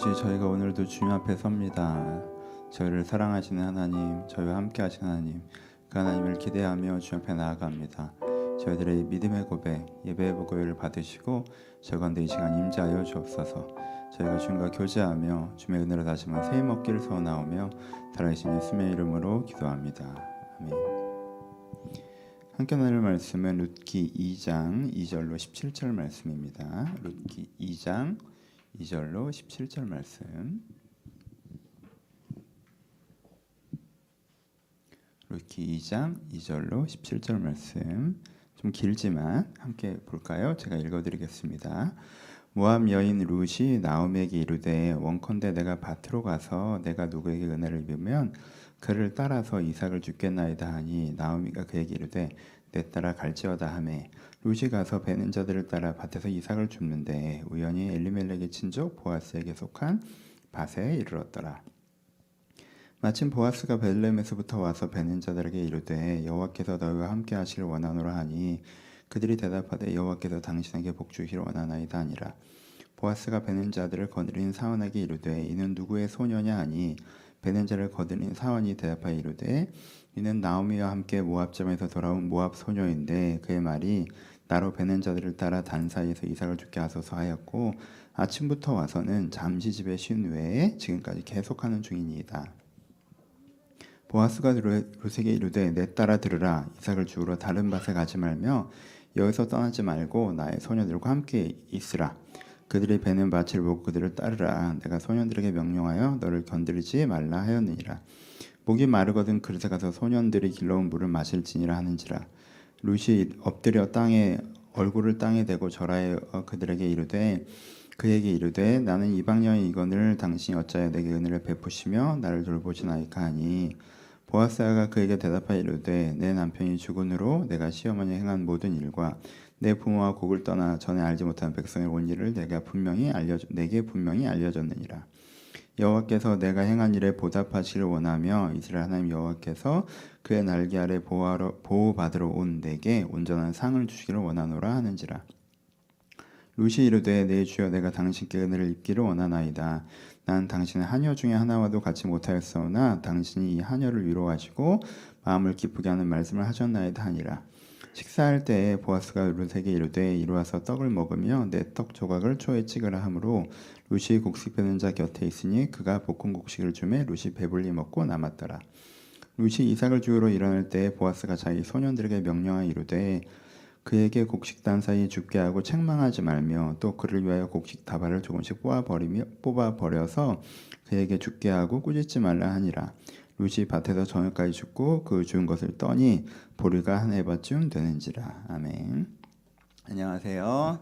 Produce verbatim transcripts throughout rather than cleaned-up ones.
아버지, 저희가 오늘도 주님 앞에 섭니다. 저희를 사랑하시는 하나님, 저희와 함께 하시는 하나님, 그 하나님을 기대하며 주님 앞에 나아갑니다. 저희들의 믿음의 고백, 예배의 고백을 받으시고 저희 가운데 이 시간 임재하여 주옵소서. 저희가 주님과 교제하며 주님의 은혜로 다시 한번 새 먹기를 소원하오며 살아계신 예수님의 이름으로 기도합니다. 아멘. 함께 나눌 말씀은 룻기 이 장 이 절로 십칠 절 말씀입니다. 룻기 이 장 이 절로 십칠 절 말씀. 룻기 이 장 이 절로 십칠 절 말씀. 좀 길지만 함께 볼까요? 제가 읽어드리겠습니다. 모압 여인 룻이 나오미에게 이르되 원컨대 내가 밭으로 가서 내가 누구에게 은혜를 입으면 그를 따라서 이삭을 주겠나이다 하니 나오미가 그에게 이르되 내 따라 갈지어다 하매 룻이 가서 베는 자들을 따라 밭에서 이삭을 줍는데 우연히 엘리멜렉의 친족 보아스에게 속한 밭에 이르렀더라. 마침 보아스가 베들레헴에서부터 와서 베는 자들에게 이르되 여호와께서 너희와 함께 하시길 원하노라 하니 그들이 대답하되 여호와께서 당신에게 복주시기를 원하나이다 하니라. 보아스가 베는 자들을 거느린 사원에게 이르되 이는 누구의 소녀냐 하니 베는 자를 거느린 사원이 대답하여 이르되 이는 나오미와 함께 모압점에서 돌아온 모압 소녀인데 그의 말이 나로 베는 자들을 따라 단 사이에서 이삭을 죽게 하소서 하였고 아침부터 와서는 잠시 집에 쉰 외에 지금까지 계속하는 중이니이다. 보아스가 룻에게 이르되 내 따라 들으라. 이삭을 주우러 다른 밭에 가지 말며 여기서 떠나지 말고 나의 소녀들과 함께 있으라. 그들이 베는 밭을 보고 그들을 따르라. 내가 소년들에게 명령하여 너를 건드리지 말라 하였느니라. 목이 마르거든 그릇에 가서 소년들이 길러온 물을 마실지니라 하는지라. 룻이 엎드려 땅에 얼굴을 땅에 대고 절하여 그들에게 이르되 그에게 이르되 나는 이방 여인이거늘 당신이 어찌하여 내게 은혜를 베푸시며 나를 돌보시나이까 하니 보아스가 그에게 대답하여 이르되 내 남편이 죽은으로 내가 시어머니 행한 모든 일과 내 부모와 곡을 떠나 전에 알지 못한 백성의 온 일을 내가 분명히 알려 내게 분명히 알려줬느니라. 여호와께서 내가 행한 일에 보답하시기를 원하며 이스라엘 하나님 여호와께서 그의 날개 아래 보호하러, 보호받으러 온 내게 온전한 상을 주시기를 원하노라 하는지라. 룻이 이르되 내 주여 내가 당신께 은혜를 입기를 원하나이다. 난 당신의 하녀 중에 하나와도 같이 못하였사오나 당신이 이 하녀를 위로하시고 마음을 기쁘게 하는 말씀을 하셨나이다 하니라. 식사할 때에 보아스가 룻에게 이르되 이리와서 떡을 먹으며 내 떡 조각을 초에 찍으라 하므로 룻이 곡식 베는 자 곁에 있으니 그가 볶은 곡식을 주매 룻이 배불리 먹고 남았더라. 룻이 이삭을 주우러 일어날 때에 보아스가 자기 소년들에게 명령하여 이르되 그에게 곡식 단 사이 죽게 하고 책망하지 말며 또 그를 위하여 곡식 다발을 조금씩 뽑아 버리며 뽑아 버려서 그에게 죽게 하고 꾸짖지 말라 하니라. 룻이 밭에서 저녁까지 죽고 그 주운 것을 떠니 보리가 한 에바쯤 되는지라. 아멘. 안녕하세요.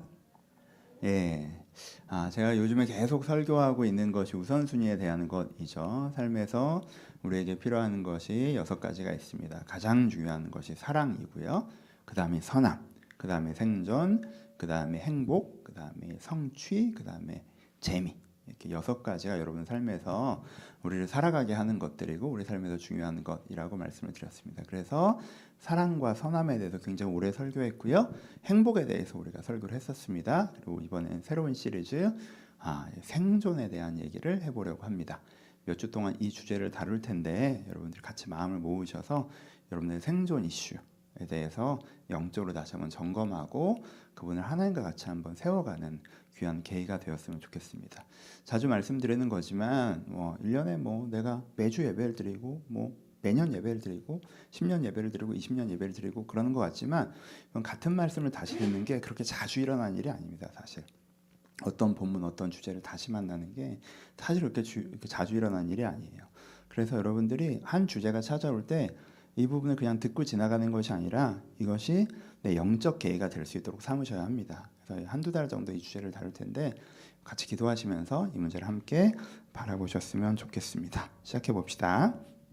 예. 아, 제가 요즘에 계속 설교하고 있는 것이 우선순위에 대한 것이죠. 삶에서 우리에게 필요한 것이 여섯 가지가 있습니다. 가장 중요한 것이 사랑이고요. 그 다음에 선함, 그 다음에 생존, 그 다음에 행복, 그 다음에 성취, 그 다음에 재미. 이렇게 여섯 가지가 여러분 삶에서 우리를 살아가게 하는 것들이고 우리 삶에서 중요한 것이라고 말씀을 드렸습니다. 그래서 사랑과 선함에 대해서 굉장히 오래 설교했고요. 행복에 대해서 우리가 설교를 했었습니다. 그리고 이번엔 새로운 시리즈 아, 생존에 대한 얘기를 해보려고 합니다. 몇 주 동안 이 주제를 다룰 텐데 여러분들 같이 마음을 모으셔서 여러분들의 생존 이슈에 대해서 영적으로 다시 한번 점검하고 그분을 하나님과 같이 한번 세워가는 귀한 계기가 되었으면 좋겠습니다. 자주 말씀드리는 거지만 뭐 일 년에 뭐 내가 매주 예배를 드리고 뭐 매년 예배를 드리고 십 년 예배를 드리고 이십 년 예배를 드리고 그러는 것 같지만 같은 말씀을 다시 듣는 게 그렇게 자주 일어나는 일이 아닙니다. 사실 어떤 본문 어떤 주제를 다시 만나는 게 사실 그렇게, 주, 이렇게 자주 일어나는 일이 아니에요. 그래서 여러분들이 한 주제가 찾아올 때 이 부분을 그냥 듣고 지나가는 것이 아니라 이것이 내 영적 계기가 될 수 있도록 삼으셔야 합니다. 그래서 한두 달 정도 이 주제를 다룰 텐데 같이 기도하시면서 이 문제를 함께 바라보셨으면 좋겠습니다. 시작해 봅시다.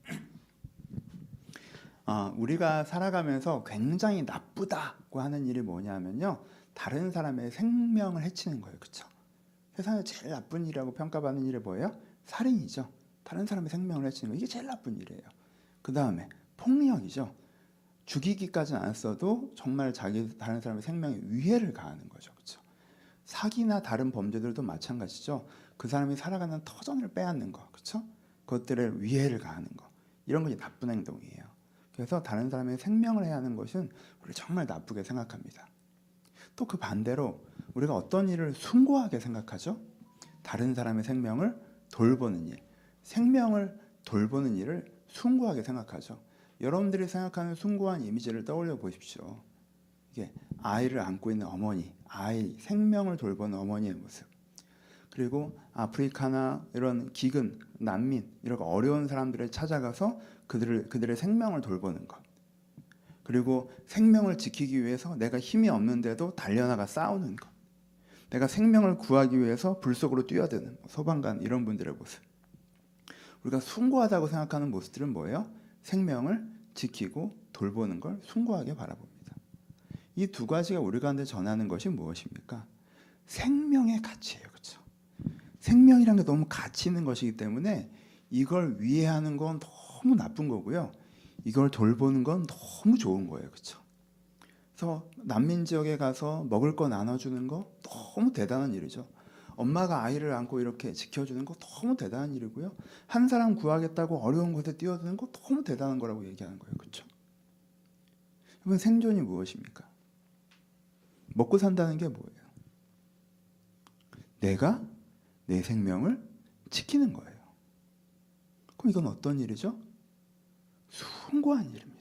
어, 우리가 살아가면서 굉장히 나쁘다고 하는 일이 뭐냐면요, 다른 사람의 생명을 해치는 거예요. 그렇죠? 세상에 제일 나쁜 일이라고 평가받는 일이 뭐예요? 살인이죠. 다른 사람의 생명을 해치는 거, 이게 제일 나쁜 일이에요. 그 다음에 폭력이죠. 죽이기까지는 안 써도 정말 자기 다른 사람의 생명에 위해를 가하는 거죠. 그렇죠? 사기나 다른 범죄들도 마찬가지죠. 그 사람이 살아가는 터전을 빼앗는 거, 그렇죠? 그것들을 위해를 가하는 거, 이런 것이 나쁜 행동이에요. 그래서 다른 사람의 생명을 해하는 것은 우리 정말 나쁘게 생각합니다. 또 그 반대로 우리가 어떤 일을 숭고하게 생각하죠? 다른 사람의 생명을 돌보는 일, 생명을 돌보는 일을 숭고하게 생각하죠. 여러분들이 생각하는 숭고한 이미지를 떠올려 보십시오. 이게 아이를 안고 있는 어머니, 아이, 생명을 돌보는 어머니의 모습. 그리고 아프리카나 이런 기근, 난민, 이런 어려운 사람들을 찾아가서 그들을, 그들의 생명을 돌보는 것. 그리고 생명을 지키기 위해서 내가 힘이 없는데도 달려나가 싸우는 것. 내가 생명을 구하기 위해서 불 속으로 뛰어드는 소방관 이런 분들의 모습. 우리가 숭고하다고 생각하는 모습들은 뭐예요? 생명을 지키고 돌보는 걸 숭고하게 바라봅니다. 이 두 가지가 우리 가운데 전하는 것이 무엇입니까? 생명의 가치예요. 그렇죠? 생명이란 게 너무 가치 있는 것이기 때문에 이걸 위해하는 건 너무 나쁜 거고요. 이걸 돌보는 건 너무 좋은 거예요. 그렇죠? 그래서 난민 지역에 가서 먹을 거 나눠주는 거 너무 대단한 일이죠. 엄마가 아이를 안고 이렇게 지켜주는 거 너무 대단한 일이고요. 한 사람 구하겠다고 어려운 곳에 뛰어드는 거 너무 대단한 거라고 얘기하는 거예요. 그렇죠? 여러분, 생존이 무엇입니까? 먹고 산다는 게 뭐예요? 내가 내 생명을 지키는 거예요. 그럼 이건 어떤 일이죠? 숭고한 일입니다.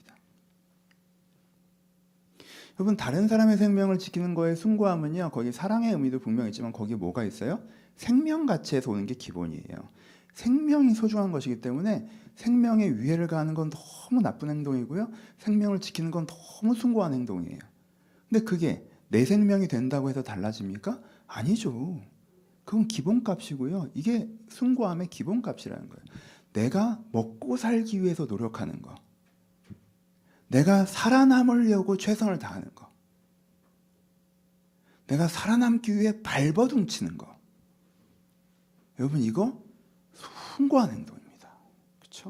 여러분, 다른 사람의 생명을 지키는 거에 숭고함은요, 거기 사랑의 의미도 분명히 있지만 거기에 뭐가 있어요? 생명 가치에서 오는 게 기본이에요. 생명이 소중한 것이기 때문에 생명의 위해를 가하는 건 너무 나쁜 행동이고요. 생명을 지키는 건 너무 숭고한 행동이에요. 근데 그게 내 생명이 된다고 해서 달라집니까? 아니죠. 그건 기본값이고요. 이게 숭고함의 기본값이라는 거예요. 내가 먹고 살기 위해서 노력하는 거. 내가 살아남으려고 최선을 다하는 거. 내가 살아남기 위해 발버둥치는 거. 여러분, 이거 숭고한 행동입니다. 그렇죠?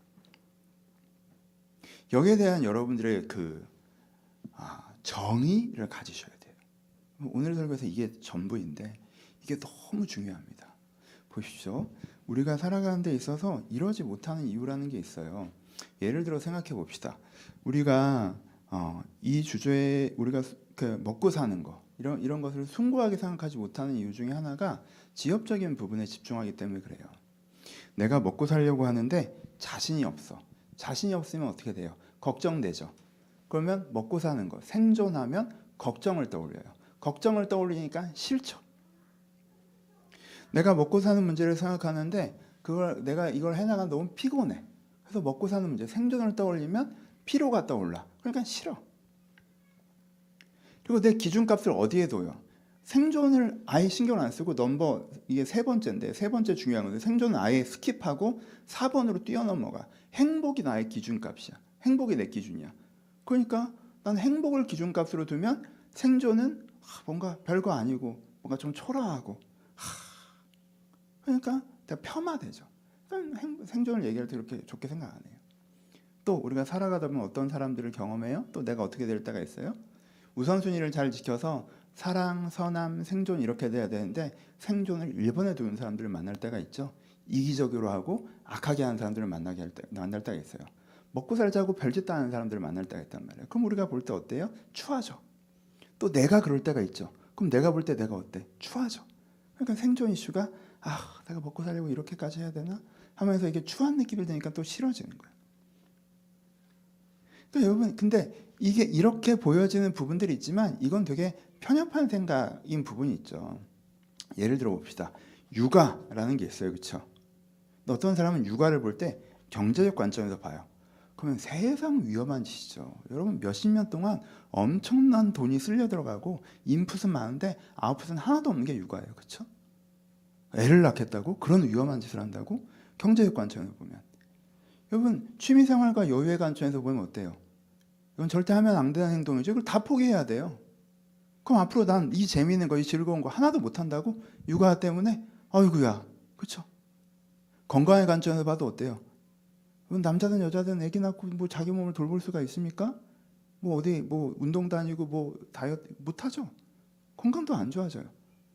여기에 대한 여러분들의 그 아, 정의를 가지셔야 돼요. 오늘 설교에서 이게 전부인데 이게 너무 중요합니다. 보십시오. 우리가 살아가는 데 있어서 이러지 못하는 이유라는 게 있어요. 예를 들어 생각해 봅시다. 우리가 어, 이 주제에 우리가 그 먹고 사는 거 이런 이런 것을 숭고하게 생각하지 못하는 이유 중에 하나가 지엽적인 부분에 집중하기 때문에 그래요. 내가 먹고 살려고 하는데 자신이 없어. 자신이 없으면 어떻게 돼요? 걱정되죠. 그러면 먹고 사는 거, 생존하면 걱정을 떠올려요. 걱정을 떠올리니까 싫죠. 내가 먹고 사는 문제를 생각하는데 그걸 내가 이걸 해나가 너무 피곤해. 그래서 먹고 사는 문제, 생존을 떠올리면 피로가 떠올라. 그러니까 싫어. 그리고 내 기준값을 어디에 둬요? 생존을 아예 신경 안 쓰고 넘버, 이게 세 번째인데 세 번째 중요한 건데 생존은 아예 스킵하고 사 번으로 뛰어넘어가. 행복이 나의 기준값이야. 행복이 내 기준이야. 그러니까 난 행복을 기준값으로 두면 생존은 뭔가 별거 아니고 뭔가 좀 초라하고 그러니까 폄하되죠. 생존을 얘기할 때 그렇게 좋게 생각 안 해요. 또 우리가 살아가다 보면 어떤 사람들을 경험해요? 또 내가 어떻게 될 때가 있어요? 우선순위를 잘 지켜서 사랑, 선함, 생존 이렇게 돼야 되는데 생존을 일 번에 두는 사람들을 만날 때가 있죠. 이기적으로 하고 악하게 하는 사람들을 만나게 할 때, 만날 때가 있어요. 먹고 살자고 별짓 다 하는 사람들을 만날 때가 있단 말이에요. 그럼 우리가 볼 때 어때요? 추하죠. 또 내가 그럴 때가 있죠. 그럼 내가 볼 때 내가 어때? 추하죠. 그러니까 생존 이슈가 아, 내가 먹고 살려고 이렇게까지 해야 되나? 하면서 이게 추한 느낌이 드니까 또 싫어지는 거예요. 그러니까 여러분, 근데 이게 이렇게 보여지는 부분들이 있지만 이건 되게 편협한 생각인 부분이 있죠. 예를 들어 봅시다. 육아라는 게 있어요. 그렇죠? 어떤 사람은 육아를 볼 때 경제적 관점에서 봐요. 그러면 세상 위험한 짓이죠. 여러분, 몇십 년 동안 엄청난 돈이 쓸려 들어가고 인풋은 많은데 아웃풋은 하나도 없는 게 육아예요. 그렇죠? 애를 낳겠다고? 그런 위험한 짓을 한다고? 경제적 관점에서 보면. 여러분, 취미생활과 여유의 관점에서 보면 어때요? 이건 절대 하면 안 되는 행동이죠. 이걸 다 포기해야 돼요. 그럼 앞으로 난 이 재미있는 거, 이 즐거운 거 하나도 못한다고? 육아 때문에? 아이고야. 그렇죠? 건강의 관점에서 봐도 어때요? 남자든 여자든 애기 낳고 뭐 자기 몸을 돌볼 수가 있습니까? 뭐 어디 뭐 운동 다니고 뭐 다이어트 못하죠. 건강도 안 좋아져요.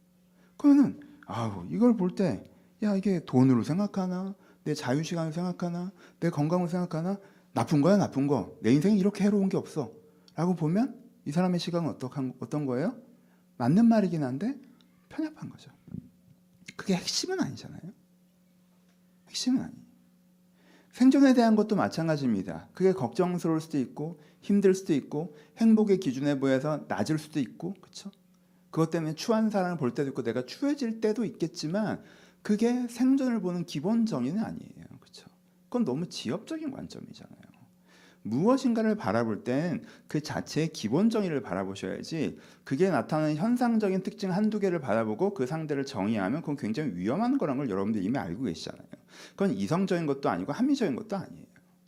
그러면은 아우 이걸 볼 때 야 이게 돈으로 생각하나 내 자유시간을 생각하나 내 건강을 생각하나 나쁜 거야 나쁜 거 내 인생에 이렇게 해로운 게 없어 라고 보면 이 사람의 시각은 어떤, 어떤 거예요? 맞는 말이긴 한데 편협한 거죠. 그게 핵심은 아니잖아요. 핵심은 아니에요. 생존에 대한 것도 마찬가지입니다. 그게 걱정스러울 수도 있고 힘들 수도 있고 행복의 기준에 비해서 낮을 수도 있고 그렇죠? 그것 때문에 추한 사람을 볼 때도 있고 내가 추해질 때도 있겠지만 그게 생존을 보는 기본 정의는 아니에요. 그렇죠? 그건 너무 지엽적인 관점이잖아요. 무엇인가를 바라볼 땐 그 자체의 기본 정의를 바라보셔야지 그게 나타나는 현상적인 특징 한두 개를 바라보고 그 상대를 정의하면 그건 굉장히 위험한 거란 걸 여러분들 이미 알고 계시잖아요. 그건 이성적인 것도 아니고 합리적인 것도 아니에요.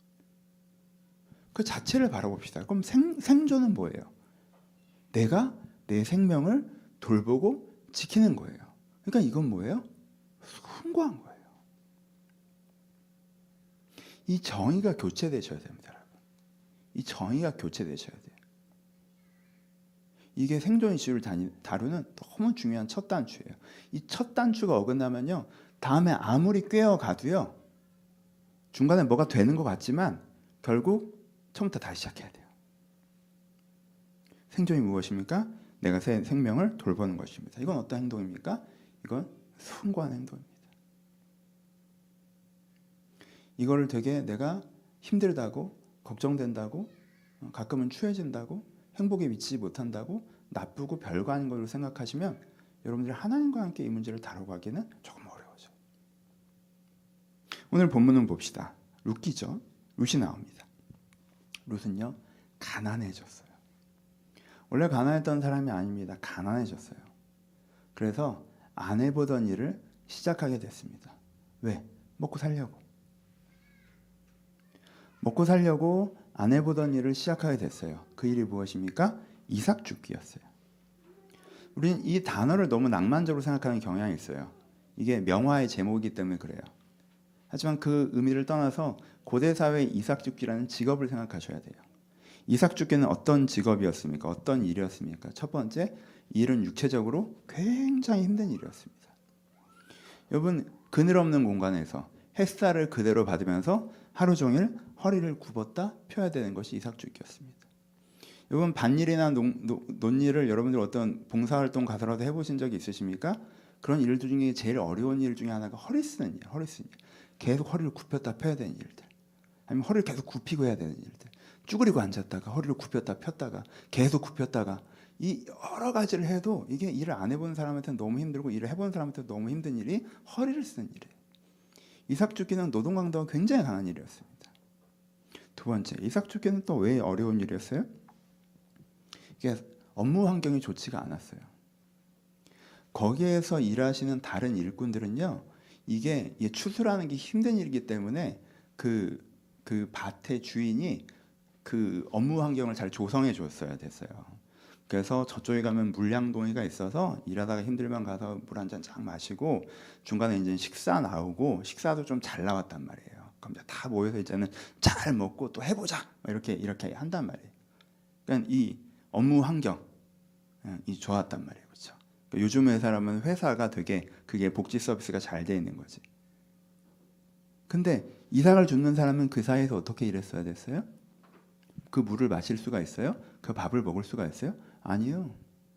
그 자체를 바라봅시다. 그럼 생, 생존은 뭐예요? 내가 내 생명을 돌보고 지키는 거예요. 그러니까 이건 뭐예요? 숭고한 거예요. 이 정의가 교체되셔야 됩니다. 여러분. 이 정의가 교체되셔야 돼요. 이게 생존 이슈를 다루는 너무 중요한 첫 단추예요. 이 첫 단추가 어긋나면요. 다음에 아무리 꿰어가도요. 중간에 뭐가 되는 것 같지만 결국 처음부터 다시 시작해야 돼요. 생존이 무엇입니까? 내가 새 생명을 돌보는 것입니다. 이건 어떤 행동입니까? 이건 숭고한 행동입니다. 이거를 되게 내가 힘들다고 걱정된다고 가끔은 추해진다고 행복에 미치지 못한다고 나쁘고 별거 아닌 걸로 생각하시면 여러분들이 하나님과 함께 이 문제를 다뤄가기는 조금 어려워져. 오늘 본문은 봅시다. 룻기죠. 룻이 나옵니다. 룻은요 가난해졌어요. 원래 가난했던 사람이 아닙니다. 가난해졌어요. 그래서 안 해보던 일을 시작하게 됐습니다. 왜? 먹고 살려고. 먹고 살려고 안 해보던 일을 시작하게 됐어요. 그 일이 무엇입니까? 이삭 줍기였어요. 우리는 이 단어를 너무 낭만적으로 생각하는 경향이 있어요. 이게 명화의 제목이기 때문에 그래요. 하지만 그 의미를 떠나서 고대 사회의 이삭 줍기라는 직업을 생각하셔야 돼요. 이삭 줍기는 어떤 직업이었습니까? 어떤 일이었습니까? 첫 번째, 일은 육체적으로 굉장히 힘든 일이었습니다. 여러분, 그늘 없는 공간에서 햇살을 그대로 받으면서 하루 종일 허리를 굽었다 펴야 되는 것이 이삭 줍기였습니다. 여러분, 밭일이나 농, 농, 논일을 여러분들 어떤 봉사활동 가서라도 해보신 적이 있으십니까? 그런 일들 중에 제일 어려운 일 중에 하나가 허리 쓰는 일, 허리 쓰는 일. 계속 허리를 굽혔다 펴야 되는 일들. 아니면 허리를 계속 굽히고 해야 되는 일들. 쭈그리고 앉았다가 허리를 굽혔다 폈다가 계속 굽혔다가 이 여러 가지를 해도 이게 일을 안 해본 사람한테는 너무 힘들고 일을 해본 사람한테는 너무 힘든 일이 허리를 쓰는 일이에요. 이삭 줍기는 노동 강도가 굉장히 강한 일이었습니다. 두 번째, 이삭 줍기는 또 왜 어려운 일이었어요? 이게 업무 환경이 좋지가 않았어요. 거기에서 일하시는 다른 일꾼들은요, 이게 추수라는 게 힘든 일이기 때문에 그, 그 밭의 주인이 그 업무 환경을 잘 조성해 줬어야 됐어요. 그래서 저쪽에 가면 물량동이가 있어서 일하다가 힘들면 가서 물 한 잔 쫙 마시고 중간에 이제 식사 나오고 식사도 좀 잘 나왔단 말이에요. 그럼 이제 다 모여서 이제는 잘 먹고 또 해보자 이렇게 이렇게 한단 말이에요. 그러니까 이 업무 환경이 좋았단 말이에요, 그렇죠? 그러니까 요즘 회사라면 회사가 되게 그게 복지 서비스가 잘 돼 있는 거지. 근데 이삭을 줍는 사람은 그 사이에서 어떻게 일했어야 됐어요? 그 물을 마실 수가 있어요? 그 밥을 먹을 수가 있어요? 아니요.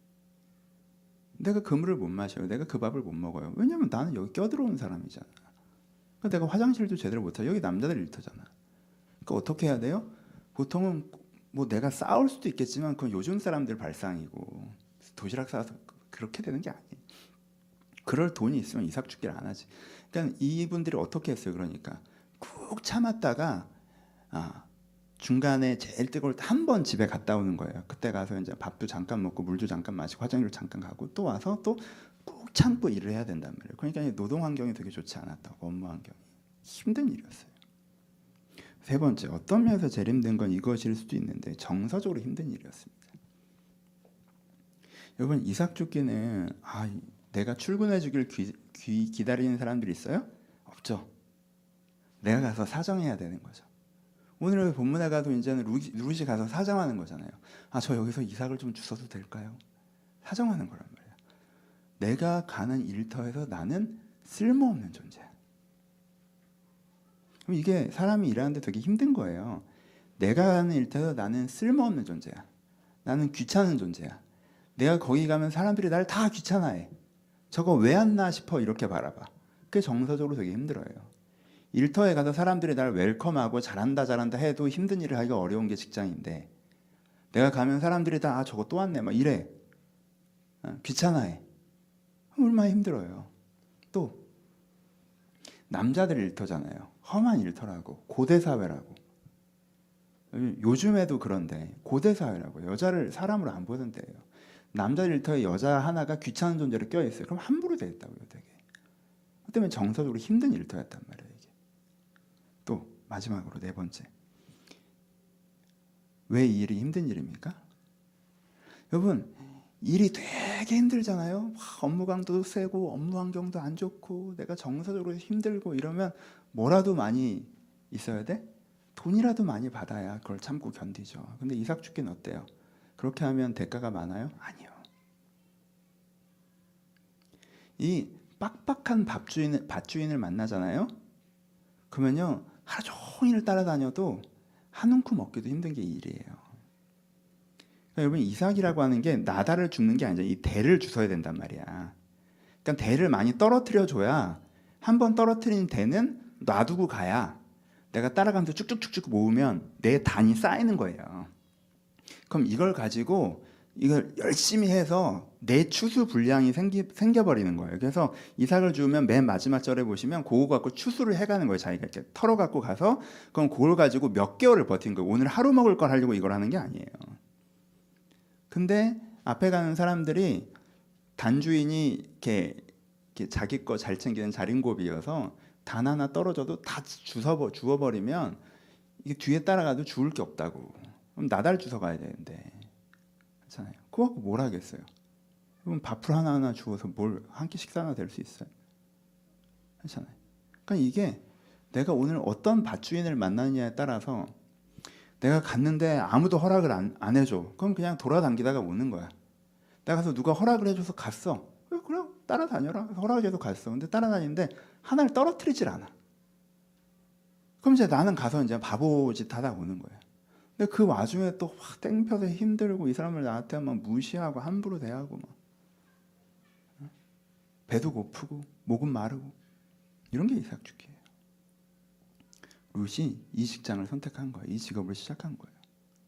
내가 그 물을 못 마셔요. 내가 그 밥을 못 먹어요. 왜냐면 나는 여기 껴들어온 사람이잖아. 그러니까 내가 화장실도 제대로 못해. 여기 남자들 일터잖아. 그러니까 어떻게 해야 돼요? 보통은 뭐 내가 싸울 수도 있겠지만 그건 요즘 사람들 발상이고 도시락 싸서 그렇게 되는 게 아니에요. 그럴 돈이 있으면 이삭 줍기를 안 하지. 그러니까 이분들이 어떻게 했어요? 그러니까 꾹 참았다가 아, 중간에 제일 뜨거울 때 한 번 집에 갔다 오는 거예요. 그때 가서 이제 밥도 잠깐 먹고 물도 잠깐 마시고 화장실 잠깐 가고 또 와서 또 꾹 참고 일을 해야 된단 말이에요. 그러니까 노동 환경이 되게 좋지 않았다고. 업무 환경이 힘든 일이었어요. 세 번째, 어떤 면에서 제일 힘든 건 이것일 수도 있는데 정서적으로 힘든 일이었습니다. 여러분, 이삭 줍기는 아, 내가 출근해 주길 귀, 귀, 기다리는 사람들이 있어요? 없죠. 내가 가서 사정해야 되는 거죠. 오늘 본문에 가도 이제는 룻이, 룻이 가서 사정하는 거잖아요. 아, 저 여기서 이삭을 좀 주셔도 될까요? 사정하는 거란 말이에요. 내가 가는 일터에서 나는 쓸모없는 존재야. 그럼 이게 사람이 일하는데 되게 힘든 거예요. 내가 가는 일터에서 나는 쓸모없는 존재야. 나는 귀찮은 존재야. 내가 거기 가면 사람들이 날 다 귀찮아해. 저거 왜 왔나 싶어 이렇게 바라봐. 그게 정서적으로 되게 힘들어요. 일터에 가서 사람들이 날 웰컴하고 잘한다 잘한다 해도 힘든 일을 하기가 어려운 게 직장인데, 내가 가면 사람들이 다 아, 저거 또 왔네 막 이래. 어, 귀찮아해. 얼마나 힘들어요. 또 남자들 일터잖아요. 험한 일터라고, 고대 사회라고. 요즘에도 그런데 고대 사회라고. 여자를 사람으로 안 보던데요. 남자 일터에 여자 하나가 귀찮은 존재로 껴있어요. 그럼 함부로 되겠다고요, 되게. 그 때문에 정서적으로 힘든 일터였단 말이에요, 이게. 또 마지막으로 네 번째. 왜 이 일이 힘든 일입니까? 여러분, 일이 되게 힘들잖아요. 업무 강도도 세고 업무 환경도 안 좋고 내가 정서적으로 힘들고 이러면 뭐라도 많이 있어야 돼? 돈이라도 많이 받아야 그걸 참고 견디죠. 근데 이삭축계는 어때요? 그렇게 하면 대가가 많아요? 아니요. 이 빡빡한 밥주인, 밭주인을 만나잖아요. 그러면요, 하루 종일 따라다녀도 한 움큼 먹기도 힘든 게 이 일이에요. 그러니까 여러분, 이삭이라고 하는 게 나다를 줍는 게 아니라 이 대를 주워야 된단 말이야. 그러니까 대를 많이 떨어뜨려 줘야, 한 번 떨어뜨린 대는 놔두고 가야 내가 따라가면서 쭉쭉쭉쭉 모으면 내 단이 쌓이는 거예요. 그럼 이걸 가지고 이걸 열심히 해서 내 추수 분량이 생기, 생겨버리는 거예요. 그래서 이삭을 주우면 맨 마지막 절에 보시면 그거 갖고 추수를 해가는 거예요. 자기가 이렇게 털어 갖고 가서 그럼 그걸 가지고 몇 개월을 버틴 거예요. 오늘 하루 먹을 걸 하려고 이걸 하는 게 아니에요. 근데 앞에 가는 사람들이 단주인이 이렇게, 이렇게 자기 거 잘 챙기는 자린고비여서 단 하나 떨어져도 다 주워, 주워버리면 이게 뒤에 따라가도 주울 게 없다고. 그럼 나달 주워 가야 되는데. 그렇잖아요. 그거 갖고 뭘 하겠어요? 그럼 밥풀 하나하나 주워서 뭘 한 끼 식사나 될 수 있어요? 그렇잖아요. 그러니까 이게 내가 오늘 어떤 밭주인을 만나느냐에 따라서, 내가 갔는데 아무도 허락을 안, 안 해줘. 그럼 그냥 돌아다니다가 오는 거야. 내가 가서 누가 허락을 해줘서 갔어. 그럼 따라다녀라. 허락을 해서 갔어. 근데 따라다니는데 하나를 떨어뜨리질 않아. 그럼 이제 나는 가서 이제 바보짓 하다 오는 거야. 근데 그 와중에 또 확 땡볕에 힘들고 이 사람을 나한테 막 무시하고 함부로 대하고 막 배도 고프고 목은 마르고 이런 게 이삭축이에요. 룻이 이 직장을 선택한 거예요. 이 직업을 시작한 거예요.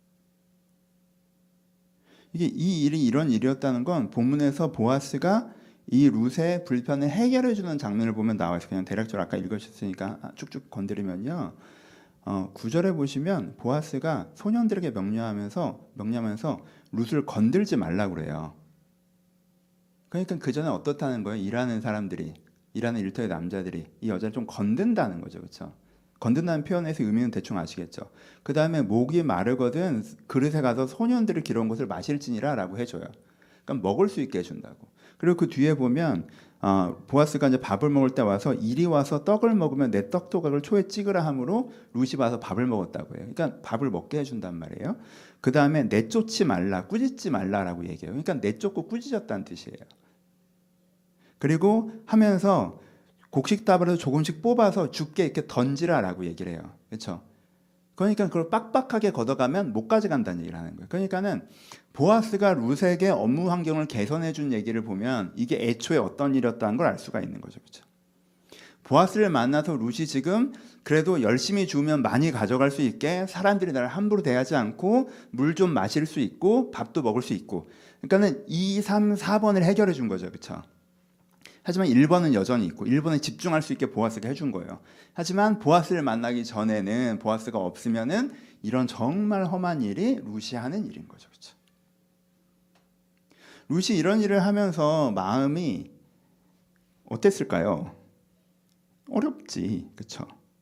이게 이 일이 이런 일이었다는 건 본문에서 보아스가 이 룻의 불편을 해결해 주는 장면을 보면 나와 있어요. 그냥 대략적으로 아까 읽으셨으니까 쭉쭉 건드리면요. 어, 구 절에 보시면 보아스가 소년들에게 명령하면서 명령하면서 룻을 건들지 말라고 그래요. 그러니까 그 전에 어떻다는 거예요? 일하는 사람들이, 일하는 일터의 남자들이 이 여자를 좀 건든다는 거죠. 그렇죠? 건든다는 표현에서 의미는 대충 아시겠죠? 그 다음에 목이 마르거든 그릇에 가서 소년들이 기러운 것을 마실지니라 라고 해줘요. 그러니까 먹을 수 있게 해준다고. 그리고 그 뒤에 보면 어, 보아스가 이제 밥을 먹을 때 와서 이리 와서 떡을 먹으면 내 떡조각을 초에 찍으라 하므로 룻이 와서 밥을 먹었다고 해요. 그러니까 밥을 먹게 해준단 말이에요. 그 다음에 내쫓지 말라, 꾸짖지 말라라고 얘기해요. 그러니까 내쫓고 꾸짖었다는 뜻이에요. 그리고 하면서 곡식다발에서 조금씩 뽑아서 죽게 이렇게 던지라라고 얘기를 해요. 그렇죠? 그러니까 그걸 빡빡하게 걷어가면 못 가져간다는 얘기를 하는 거예요. 그러니까는 보아스가 룻에게 업무 환경을 개선해 준 얘기를 보면 이게 애초에 어떤 일이었다는 걸 알 수가 있는 거죠. 그렇죠? 보아스를 만나서 룻이 지금 그래도 열심히 주면 많이 가져갈 수 있게 사람들이 나를 함부로 대하지 않고 물 좀 마실 수 있고 밥도 먹을 수 있고, 그러니까는 이, 삼, 사 번을 해결해 준 거죠. 그렇죠? 하지만 일 번은 여전히 있고 일 번에 집중할 수 있게 보아스가 해준 거예요. 하지만 보아스를 만나기 전에는, 보아스가 없으면은 이런 정말 험한 일이 룻이 하는 일인 거죠. 그렇죠? 룻이 이런 일을 하면서 마음이 어땠을까요? 어렵지. 그렇죠?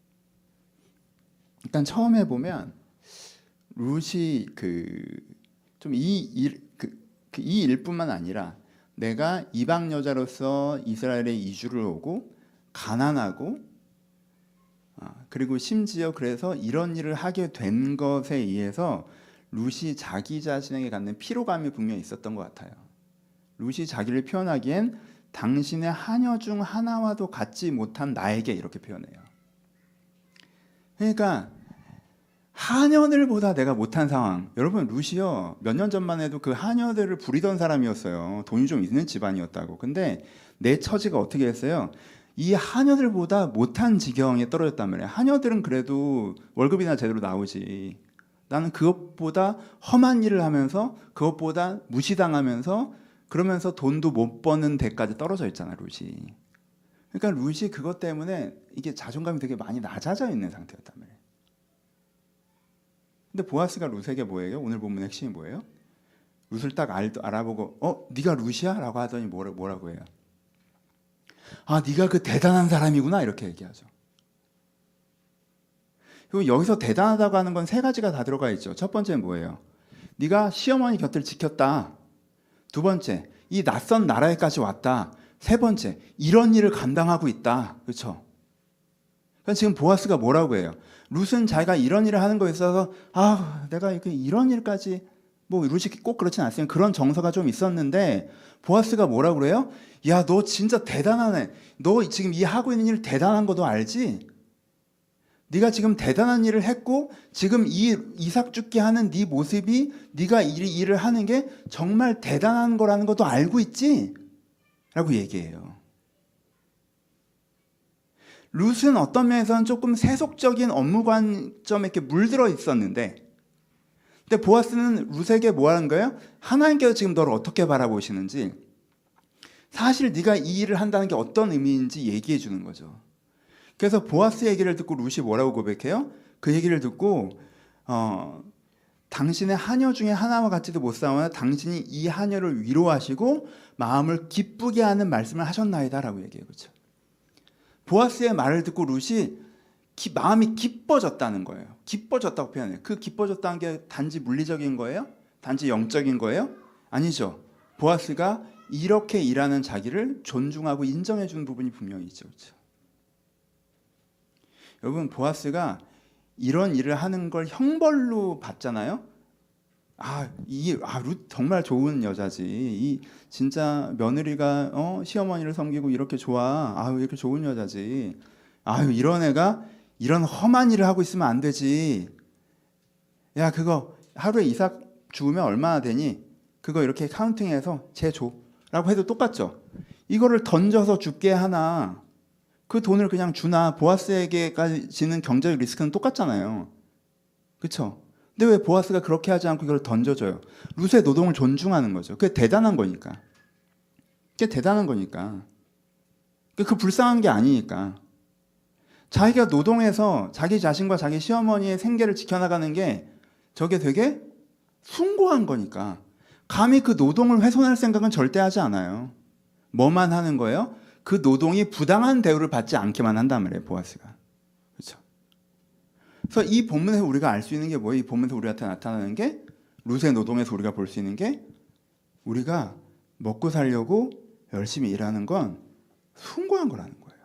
일단 처음에 보면 룻이 그 좀 이 일 그 그 이 일뿐만 아니라 내가 이방 여자로서 이스라엘에 이주를 오고 가난하고, 그리고 심지어 그래서 이런 일을 하게 된 것에 의해서 룻이 자기 자신에게 갖는 피로감이 분명히 있었던 것 같아요. 룻이 자기를 표현하기엔 당신의 하녀 중 하나와도 같지 못한 나에게 이렇게 표현해요. 그러니까 하녀들보다 내가 못한 상황. 여러분 루시요 몇 년 전만 해도 그 하녀들을 부리던 사람이었어요. 돈이 좀 있는 집안이었다고. 근데 내 처지가 어떻게 했어요? 이 하녀들보다 못한 지경에 떨어졌단 말이에요. 하녀들은 그래도 월급이나 제대로 나오지. 나는 그것보다 험한 일을 하면서 그것보다 무시당하면서 그러면서 돈도 못 버는 데까지 떨어져 있잖아 루시. 그러니까 루시 그것 때문에 이게 자존감이 되게 많이 낮아져 있는 상태였단 말이에요. 근데 보아스가 룻에게 뭐예요? 오늘 본문의 핵심이 뭐예요? 룻을 딱 알, 알아보고 어? 네가 룻이야? 라고 하더니 뭐라, 뭐라고 해요? 아 네가 그 대단한 사람이구나 이렇게 얘기하죠. 그리고 여기서 대단하다고 하는 건 세 가지가 다 들어가 있죠. 첫 번째는 뭐예요? 네가 시어머니 곁을 지켰다. 두 번째, 이 낯선 나라에까지 왔다. 세 번째, 이런 일을 감당하고 있다. 그렇죠? 그러니까 지금 보아스가 뭐라고 해요? 룻은 자기가 이런 일을 하는 거에 있어서 아 내가 이런 일까지 뭐 룻이 꼭 그렇진 않습니다. 그런 정서가 좀 있었는데 보아스가 뭐라고 그래요? 야 너 진짜 대단하네. 너 지금 이 하고 있는 일 대단한 거도 알지? 네가 지금 대단한 일을 했고 지금 이 이삭 죽게 하는 네 모습이 네가 이 일을 하는 게 정말 대단한 거라는 것도 알고 있지? 라고 얘기해요. 룻은 어떤 면에서는 조금 세속적인 업무 관점에 이렇게 물들어 있었는데 근데 보아스는 룻에게 뭐 하는 거예요? 하나님께서 지금 너를 어떻게 바라보시는지 사실 네가 이 일을 한다는 게 어떤 의미인지 얘기해 주는 거죠. 그래서 보아스 얘기를 듣고 룻이 뭐라고 고백해요? 그 얘기를 듣고 어, 당신의 하녀 중에 하나와 같지도 못 싸우나 당신이 이 하녀를 위로하시고 마음을 기쁘게 하는 말씀을 하셨나이다 라고 얘기해요. 그렇죠? 보아스의 말을 듣고 룻이 기, 마음이 기뻐졌다는 거예요. 기뻐졌다고 표현해요. 그 기뻐졌다는 게 단지 물리적인 거예요? 단지 영적인 거예요? 아니죠. 보아스가 이렇게 일하는 자기를 존중하고 인정해 주는 부분이 분명히 있죠. 그렇죠? 여러분 보아스가 이런 일을 하는 걸 형벌로 봤잖아요. 아, 이 아, 룻 정말 좋은 여자지. 이 진짜 며느리가 어, 시어머니를 섬기고 이렇게 좋아. 아유 이렇게 좋은 여자지. 아유 이런 애가 이런 험한 일을 하고 있으면 안 되지. 야 그거 하루에 이삭 죽으면 얼마나 되니? 그거 이렇게 카운팅해서 쟤 줘라고 해도 똑같죠. 이거를 던져서 죽게 하나 그 돈을 그냥 주나 보아스에게까지 지는 경제적 리스크는 똑같잖아요. 그렇죠? 근데 왜 보아스가 그렇게 하지 않고 이걸 던져줘요? 룻의 노동을 존중하는 거죠. 그게 대단한 거니까. 그게 대단한 거니까. 그 불쌍한 게 아니니까. 자기가 노동해서 자기 자신과 자기 시어머니의 생계를 지켜나가는 게 저게 되게 숭고한 거니까. 감히 그 노동을 훼손할 생각은 절대 하지 않아요. 뭐만 하는 거예요? 그 노동이 부당한 대우를 받지 않게만 한단 말이에요. 보아스가. 그렇죠? 그래서 이 본문에서 우리가 알 수 있는 게 뭐예요? 이 본문에서 우리한테 나타나는 게 룻의 노동에서 우리가 볼 수 있는 게 우리가 먹고 살려고 열심히 일하는 건 숭고한 거라는 거예요.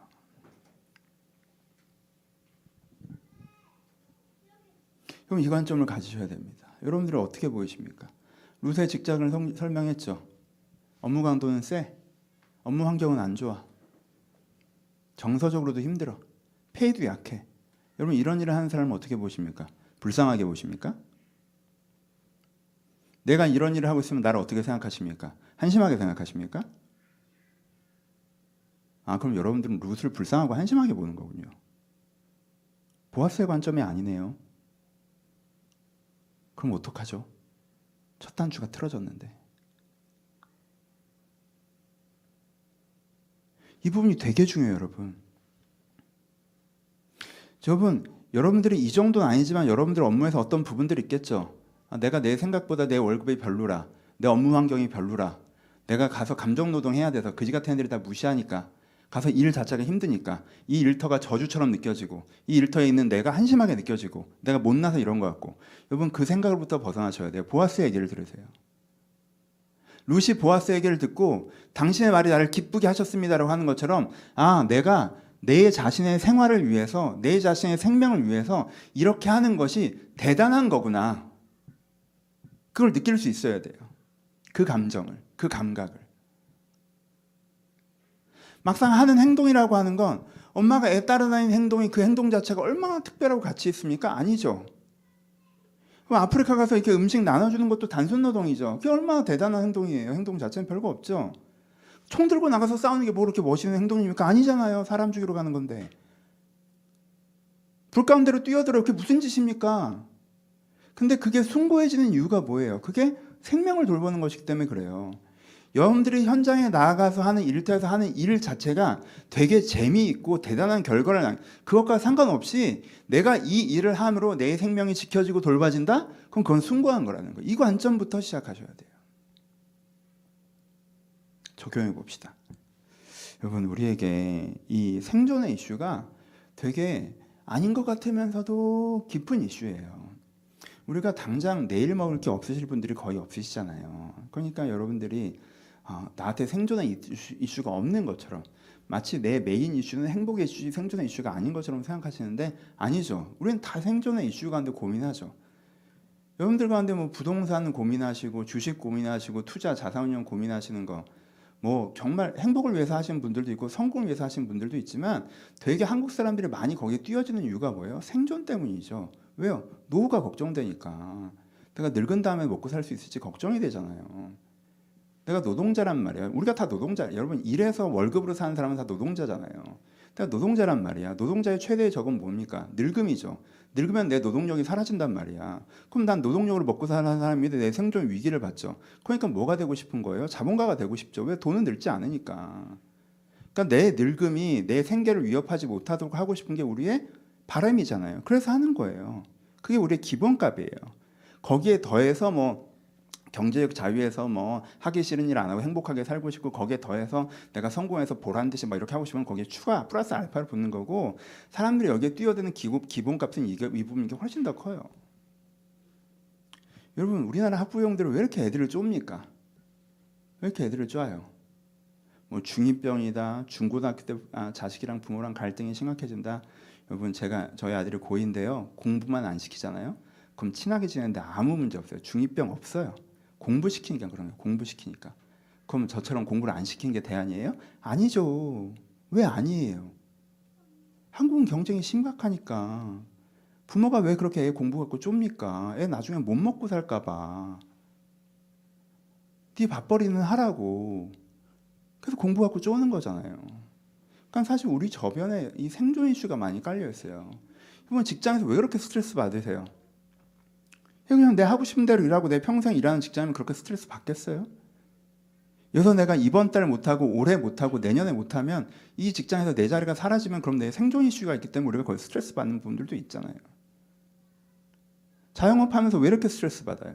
그럼 이 관점을 가지셔야 됩니다. 여러분들은 어떻게 보이십니까? 룻의 직장을 성, 설명했죠. 업무 강도는 세. 업무 환경은 안 좋아. 정서적으로도 힘들어. 페이도 약해. 여러분 이런 일을 하는 사람은 어떻게 보십니까? 불쌍하게 보십니까? 내가 이런 일을 하고 있으면 나를 어떻게 생각하십니까? 한심하게 생각하십니까? 아 그럼 여러분들은 룻을 불쌍하고 한심하게 보는 거군요. 보아스의 관점이 아니네요. 그럼 어떡하죠? 첫 단추가 틀어졌는데. 이 부분이 되게 중요해요, 여러분. 여러분, 여러분들이 이 정도는 아니지만 여러분들 업무에서 어떤 부분들이 있겠죠. 아, 내가 내 생각보다 내 월급이 별로라. 내 업무 환경이 별로라. 내가 가서 감정노동 해야 돼서 그지 같은 애들이 다 무시하니까 가서 일 자체가 힘드니까 이 일터가 저주처럼 느껴지고 이 일터에 있는 내가 한심하게 느껴지고 내가 못나서 이런 것 같고 여러분 그 생각으로부터 벗어나셔야 돼요. 보아스 얘기를 들으세요. 룻이 보아스 얘기를 듣고 당신의 말이 나를 기쁘게 하셨습니다라고 하는 것처럼 아 내가 내 자신의 생활을 위해서 내 자신의 생명을 위해서 이렇게 하는 것이 대단한 거구나. 그걸 느낄 수 있어야 돼요. 그 감정을, 그 감각을. 막상 하는 행동이라고 하는 건 엄마가 애 따라다니는 행동이 그 행동 자체가 얼마나 특별하고 가치 있습니까? 아니죠. 그럼 아프리카 가서 이렇게 음식 나눠주는 것도 단순 노동이죠. 그게 얼마나 대단한 행동이에요. 행동 자체는 별거 없죠. 총 들고 나가서 싸우는 게 뭐 그렇게 멋있는 행동입니까? 아니잖아요. 사람 죽이러 가는 건데. 불 가운데로 뛰어들어. 그게 무슨 짓입니까? 근데 그게 숭고해지는 이유가 뭐예요? 그게 생명을 돌보는 것이기 때문에 그래요. 여러분들이 현장에 나아가서 하는 일터에서 하는 일 자체가 되게 재미있고 대단한 결과를 나 그것과 상관없이 내가 이 일을 함으로 내 생명이 지켜지고 돌봐진다? 그럼 그건 숭고한 거라는 거예요. 이 관점부터 시작하셔야 돼요. 적용해 봅시다. 여러분, 우리에게 이 생존의 이슈가 되게 아닌 것 같으면서도 깊은 이슈예요. 우리가 당장 내일 먹을 게 없으실 분들이 거의 없으시잖아요. 그러니까 여러분들이 어, 나한테 생존의 이슈, 이슈가 없는 것처럼, 마치 내 메인 이슈는 행복의 이슈, 생존의 이슈가 아닌 것처럼 생각하시는데 아니죠. 우리는 다 생존의 이슈 가운데 고민하죠. 여러분들 가운데 뭐 부동산 고민하시고 주식 고민하시고 투자 자산운용 고민하시는 거, 뭐 정말 행복을 위해서 하시는 분들도 있고 성공을 위해서 하시는 분들도 있지만 되게 한국 사람들이 많이 거기에 뛰어지는 이유가 뭐예요? 생존 때문이죠. 왜요? 노후가 걱정되니까. 내가 늙은 다음에 먹고 살 수 있을지 걱정이 되잖아요. 내가 노동자란 말이야. 우리가 다 노동자. 여러분, 일해서 월급으로 사는 사람은 다 노동자잖아요. 내가 노동자란 말이야. 노동자의 최대의 적은 뭡니까? 늙음이죠. 늙으면 내 노동력이 사라진단 말이야. 그럼 난 노동력으로 먹고 사는 사람인데 내 생존 위기를 받죠. 그러니까 뭐가 되고 싶은 거예요? 자본가가 되고 싶죠. 왜? 돈은 늙지 않으니까. 그러니까 내 늙음이 내 생계를 위협하지 못하도록 하고 싶은 게 우리의 바람이잖아요. 그래서 하는 거예요. 그게 우리의 기본값이에요. 거기에 더해서 뭐 경제적 자유에서 뭐 하기 싫은 일 안 하고 행복하게 살고 싶고, 거기에 더해서 내가 성공해서 보란 듯이 막 이렇게 하고 싶으면 거기에 추가 플러스 알파를 붙는 거고, 사람들이 여기에 뛰어드는 기본, 기본값은 이게 이 부분이 훨씬 더 커요. 여러분, 우리나라 학부형들은 왜 이렇게 애들을 쫍니까? 왜 이렇게 애들을 쪄요? 뭐 중이병이다, 중고등학교 때 아, 자식이랑 부모랑 갈등이 심각해진다. 여러분, 제가 저희 아들이 고인데요, 공부만 안 시키잖아요. 그럼 친하게 지내는데 아무 문제 없어요. 중이병 없어요. 공부시키니까 그런 거예요. 공부시키니까. 그럼 저처럼 공부를 안 시키는 게 대안이에요? 아니죠. 왜 아니에요? 한국은 경쟁이 심각하니까. 부모가 왜 그렇게 애 공부 갖고 쫍니까? 애 나중에 못 먹고 살까 봐. 네 밥벌이는 하라고. 그래서 공부 갖고 쪼는 거잖아요. 그러니까 사실 우리 저변에 이 생존 이슈가 많이 깔려 있어요. 이번 직장에서 왜 그렇게 스트레스 받으세요? 그냥 내 하고 싶은 대로 일하고 내 평생 일하는 직장이면 그렇게 스트레스 받겠어요? 여기서 내가 이번 달 못하고 올해 못하고 내년에 못하면 이 직장에서 내 자리가 사라지면 그럼 내 생존 이슈가 있기 때문에 우리가 거의 스트레스 받는 분들도 있잖아요. 자영업 하면서 왜 이렇게 스트레스 받아요?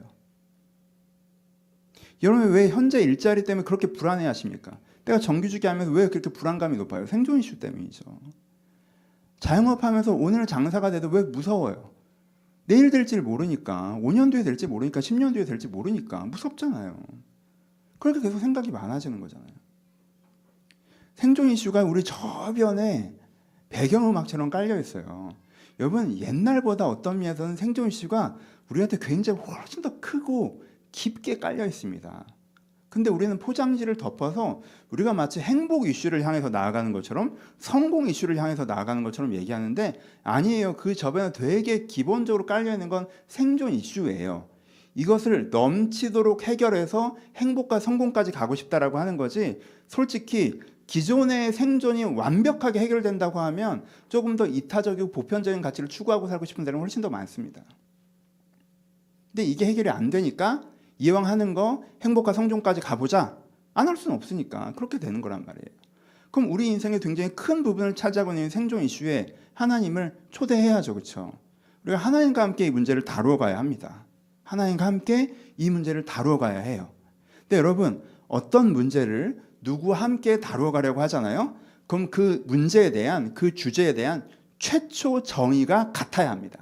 여러분, 왜 현재 일자리 때문에 그렇게 불안해 하십니까? 내가 정규직이 하면서 왜 그렇게 불안감이 높아요? 생존 이슈 때문이죠. 자영업 하면서 오늘 장사가 돼도 왜 무서워요? 내일 될지 모르니까, 오 년 뒤에 될지 모르니까, 십 년 뒤에 될지 모르니까 무섭잖아요. 그렇게 계속 생각이 많아지는 거잖아요. 생존 이슈가 우리 저변에 배경음악처럼 깔려 있어요. 여러분, 옛날보다 어떤 면에서는 생존 이슈가 우리한테 굉장히 훨씬 더 크고 깊게 깔려 있습니다. 근데 우리는 포장지를 덮어서 우리가 마치 행복 이슈를 향해서 나아가는 것처럼, 성공 이슈를 향해서 나아가는 것처럼 얘기하는데 아니에요. 그 저변에 되게 기본적으로 깔려있는 건 생존 이슈예요. 이것을 넘치도록 해결해서 행복과 성공까지 가고 싶다라고 하는 거지, 솔직히 기존의 생존이 완벽하게 해결된다고 하면 조금 더 이타적이고 보편적인 가치를 추구하고 살고 싶은 데는 훨씬 더 많습니다. 근데 이게 해결이 안 되니까 이왕 하는 거 행복과 성존까지 가보자, 안 할 수는 없으니까 그렇게 되는 거란 말이에요. 그럼 우리 인생의 굉장히 큰 부분을 차지하고 있는 생존 이슈에 하나님을 초대해야죠. 그렇죠? 우리가 하나님과 함께 이 문제를 다루어 가야 합니다. 하나님과 함께 이 문제를 다루어 가야 해요. 근데 여러분, 어떤 문제를 누구와 함께 다루어 가려고 하잖아요. 그럼 그 문제에 대한, 그 주제에 대한 최초 정의가 같아야 합니다.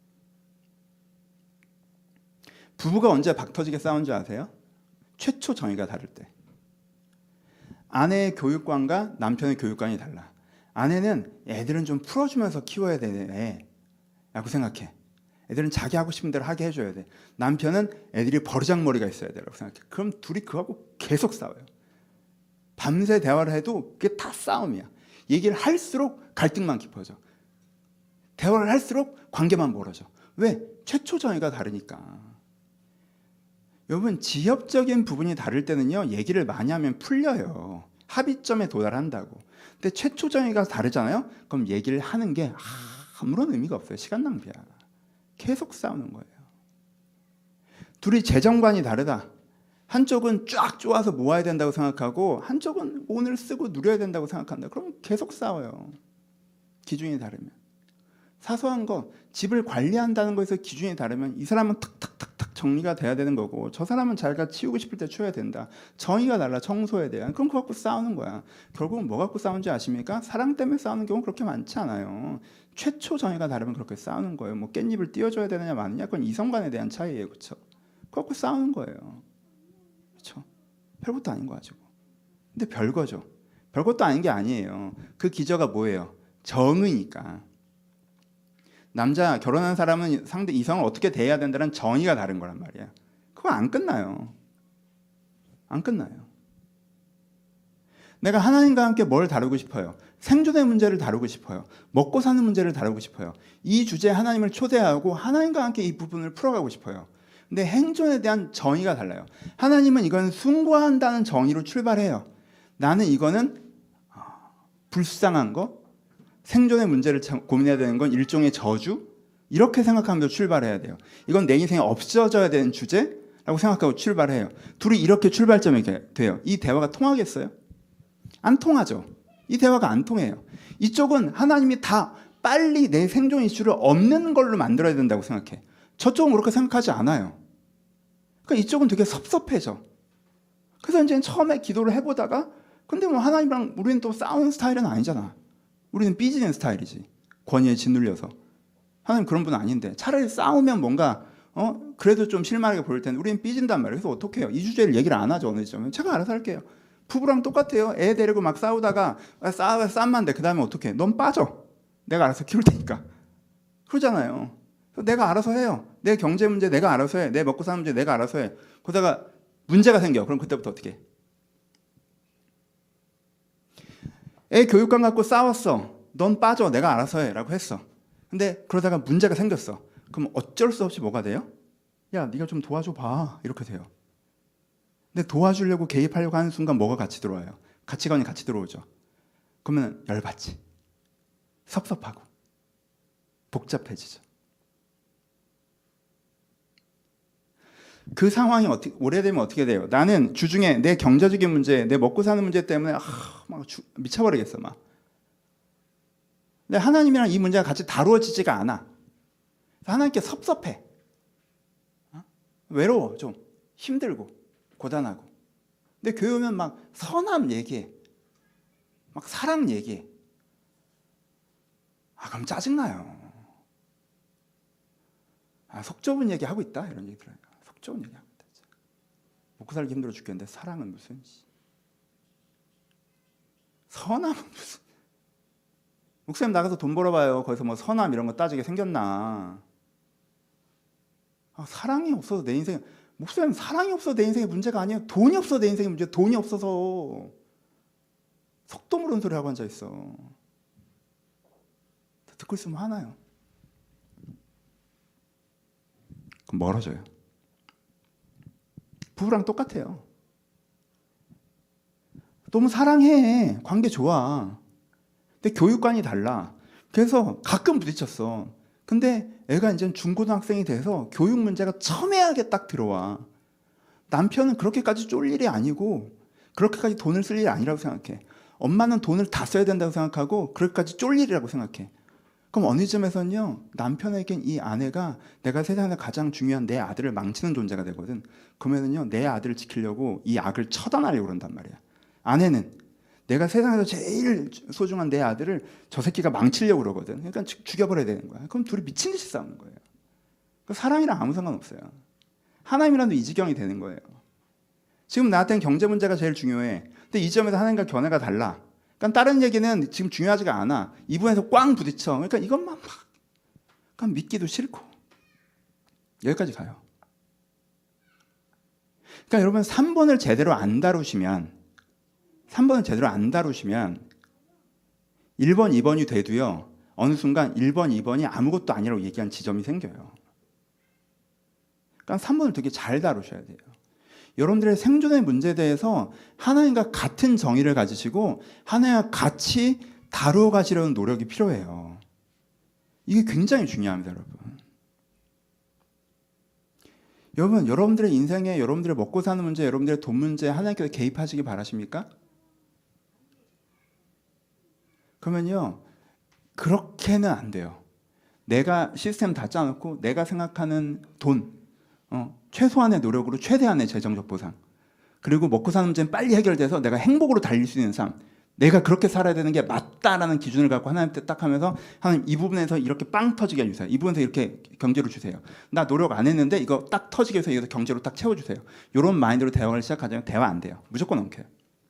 부부가 언제 박터지게 싸운 줄 아세요? 최초 정의가 다를 때. 아내의 교육관과 남편의 교육관이 달라. 아내는 애들은 좀 풀어주면서 키워야 돼 라고 생각해. 애들은 자기 하고 싶은 대로 하게 해줘야 돼. 남편은 애들이 버르장머리가 있어야 돼 라고 생각해. 그럼 둘이 그거하고 계속 싸워요. 밤새 대화를 해도 그게 다 싸움이야. 얘기를 할수록 갈등만 깊어져. 대화를 할수록 관계만 멀어져. 왜? 최초 정의가 다르니까. 여러분, 지엽적인 부분이 다를 때는요, 얘기를 많이 하면 풀려요. 합의점에 도달한다고. 근데 최초 정의가 다르잖아요? 그럼 얘기를 하는 게 아무런 의미가 없어요. 시간 낭비야. 계속 싸우는 거예요. 둘이 재정관이 다르다. 한쪽은 쫙 쪼아서 모아야 된다고 생각하고 한쪽은 오늘 쓰고 누려야 된다고 생각한다. 그럼 계속 싸워요. 기준이 다르면. 사소한 거, 집을 관리한다는 거에서 기준이 다르면 이 사람은 탁탁탁탁 정리가 돼야 되는 거고 저 사람은 자기가 치우고 싶을 때 치워야 된다. 정의가 달라. 청소해야 돼요. 그럼 그거 갖고 싸우는 거야. 결국은 뭐 갖고 싸우는지 아십니까? 사랑 때문에 싸우는 경우는 그렇게 많지 않아요. 최초 정의가 다르면 그렇게 싸우는 거예요. 뭐 깻잎을 띄워줘야 되느냐 마느냐 그건 이성간에 대한 차이예요. 그렇죠? 그거 갖고 싸우는 거예요. 그렇죠? 별것도 아닌 거 가지고. 근데 별거죠. 별것도 아닌 게 아니에요. 그 기저가 뭐예요? 정의니까. 남자 결혼한 사람은 상대 이성을 어떻게 대해야 된다는 정의가 다른 거란 말이야. 그거 안 끝나요. 안 끝나요. 내가 하나님과 함께 뭘 다루고 싶어요? 생존의 문제를 다루고 싶어요. 먹고 사는 문제를 다루고 싶어요. 이 주제에 하나님을 초대하고 하나님과 함께 이 부분을 풀어가고 싶어요. 근데 행존에 대한 정의가 달라요. 하나님은 이건 숭고한다는 정의로 출발해요. 나는 이거는 불쌍한 거, 생존의 문제를 고민해야 되는 건 일종의 저주? 이렇게 생각하면서 출발해야 돼요. 이건 내 인생에 없어져야 되는 주제라고 생각하고 출발해요. 둘이 이렇게 출발점이 돼요. 이 대화가 통하겠어요? 안 통하죠. 이 대화가 안 통해요. 이쪽은 하나님이 다 빨리 내 생존 이슈를 없는 걸로 만들어야 된다고 생각해. 저쪽은 그렇게 생각하지 않아요. 그러니까 이쪽은 되게 섭섭해져. 그래서 이제 처음에 기도를 해보다가 근데 뭐 하나님이랑 우리는 또 싸우는 스타일은 아니잖아. 우리는 삐지는 스타일이지. 권위에 짓눌려서. 하나님 그런 분은 아닌데 차라리 싸우면 뭔가 어 그래도 좀 실망하게 보일 텐데 우리는 삐진단 말이에요. 그래서 어떻게 해요? 이 주제를 얘기를 안 하죠. 어느 시점에. 제가 알아서 할게요. 부부랑 똑같아요. 애 데리고 막 싸우다가 싸워 싸움만 돼. 그 다음에 어떻게 해? 넌 빠져. 내가 알아서 키울 테니까. 그러잖아요. 내가 알아서 해요. 내 경제 문제 내가 알아서 해. 내 먹고 사는 문제 내가 알아서 해. 그러다가 문제가 생겨. 그럼 그때부터 어떻게 해? 애 교육감 갖고 싸웠어. 넌 빠져. 내가 알아서 해. 라고 했어. 근데 그러다가 문제가 생겼어. 그럼 어쩔 수 없이 뭐가 돼요? 야, 네가 좀 도와줘 봐. 이렇게 돼요. 근데 도와주려고 개입하려고 하는 순간 뭐가 같이 들어와요? 가치관이 같이 들어오죠. 그러면 열받지. 섭섭하고. 복잡해지죠. 그 상황이 어떻게, 오래되면 어떻게 돼요? 나는 주중에 내 경제적인 문제, 내 먹고 사는 문제 때문에 아, 막 주, 미쳐버리겠어 막. 근데 하나님이랑 이 문제가 같이 다루어지지가 않아. 하나님께 섭섭해. 어? 외로워 좀. 힘들고 고단하고. 근데 교회 오면 막 선함 얘기해. 막 사랑 얘기해. 아 그럼 짜증나요. 아, 속 좁은 얘기 하고 있다 이런 얘기 들어요. 속 좁은 얘기 하고 있다. 진짜. 먹고 살기 힘들어 죽겠는데 사랑은 무슨 선함은 무슨 목사님 나가서 돈 벌어봐요. 거기서 뭐 선함 이런 거 따지게 생겼나. 아, 사랑이 없어서 내 인생 목사님 사랑이 없어서 내 인생의 문제가 아니에요. 돈이 없어서 내 인생의 문제. 돈이 없어서 속도 모르는 소리 하고 앉아있어. 듣고 있으면 화나요. 그럼 멀어져요. 부부랑 똑같아요. 너무 사랑해. 관계 좋아. 근데 교육관이 달라. 그래서 가끔 부딪혔어. 근데 애가 이제 중고등학생이 돼서 교육 문제가 첨예하게 딱 들어와. 남편은 그렇게까지 쫄 일이 아니고 그렇게까지 돈을 쓸 일이 아니라고 생각해. 엄마는 돈을 다 써야 된다고 생각하고 그렇게까지 쫄 일이라고 생각해. 그럼 어느 점에서는요, 남편에겐 이 아내가 내가 세상에서 가장 중요한 내 아들을 망치는 존재가 되거든. 그러면은요, 내 아들을 지키려고 이 악을 처단하려고 그런단 말이야. 아내는 내가 세상에서 제일 소중한 내 아들을 저 새끼가 망치려고 그러거든. 그러니까 죽여버려야 되는 거야. 그럼 둘이 미친 듯이 싸우는 거예요. 사랑이랑 아무 상관없어요. 하나님이랑도 이 지경이 되는 거예요. 지금 나한테는 경제 문제가 제일 중요해. 근데 이 점에서 하나님과 견해가 달라. 그러니까 다른 얘기는 지금 중요하지가 않아. 이 부분에서 꽝 부딪혀. 그러니까 이것만 막 그냥 믿기도 싫고. 여기까지 가요. 그러니까 여러분 삼 번을 제대로 안 다루시면 삼 번을 제대로 안 다루시면 일 번, 이 번이 돼도요, 어느 순간 일 번, 이 번이 아무것도 아니라고 얘기한 지점이 생겨요. 그러니까 삼 번을 되게 잘 다루셔야 돼요. 여러분들의 생존의 문제에 대해서 하나님과 같은 정의를 가지시고 하나님과 같이 다루어 가시려는 노력이 필요해요. 이게 굉장히 중요합니다, 여러분. 여러분, 여러분들의 인생에 여러분들의 먹고 사는 문제, 여러분들의 돈 문제에 하나님께서 개입하시기 바라십니까? 그러면요, 그렇게는 안 돼요. 내가 시스템 다 짜놓고 내가 생각하는 돈, 어, 최소한의 노력으로 최대한의 재정적 보상, 그리고 먹고 사는 문제는 빨리 해결돼서 내가 행복으로 달릴 수 있는 삶, 내가 그렇게 살아야 되는 게 맞다라는 기준을 갖고 하나님한테 딱 하면서 하나님 이 부분에서 이렇게 빵 터지게 해주세요. 이 부분에서 이렇게 경제로 주세요. 나 노력 안 했는데 이거 딱 터지게 해서 이거 경제로 딱 채워주세요. 이런 마인드로 대화를 시작하자면 대화 안 돼요. 무조건 엉켜요.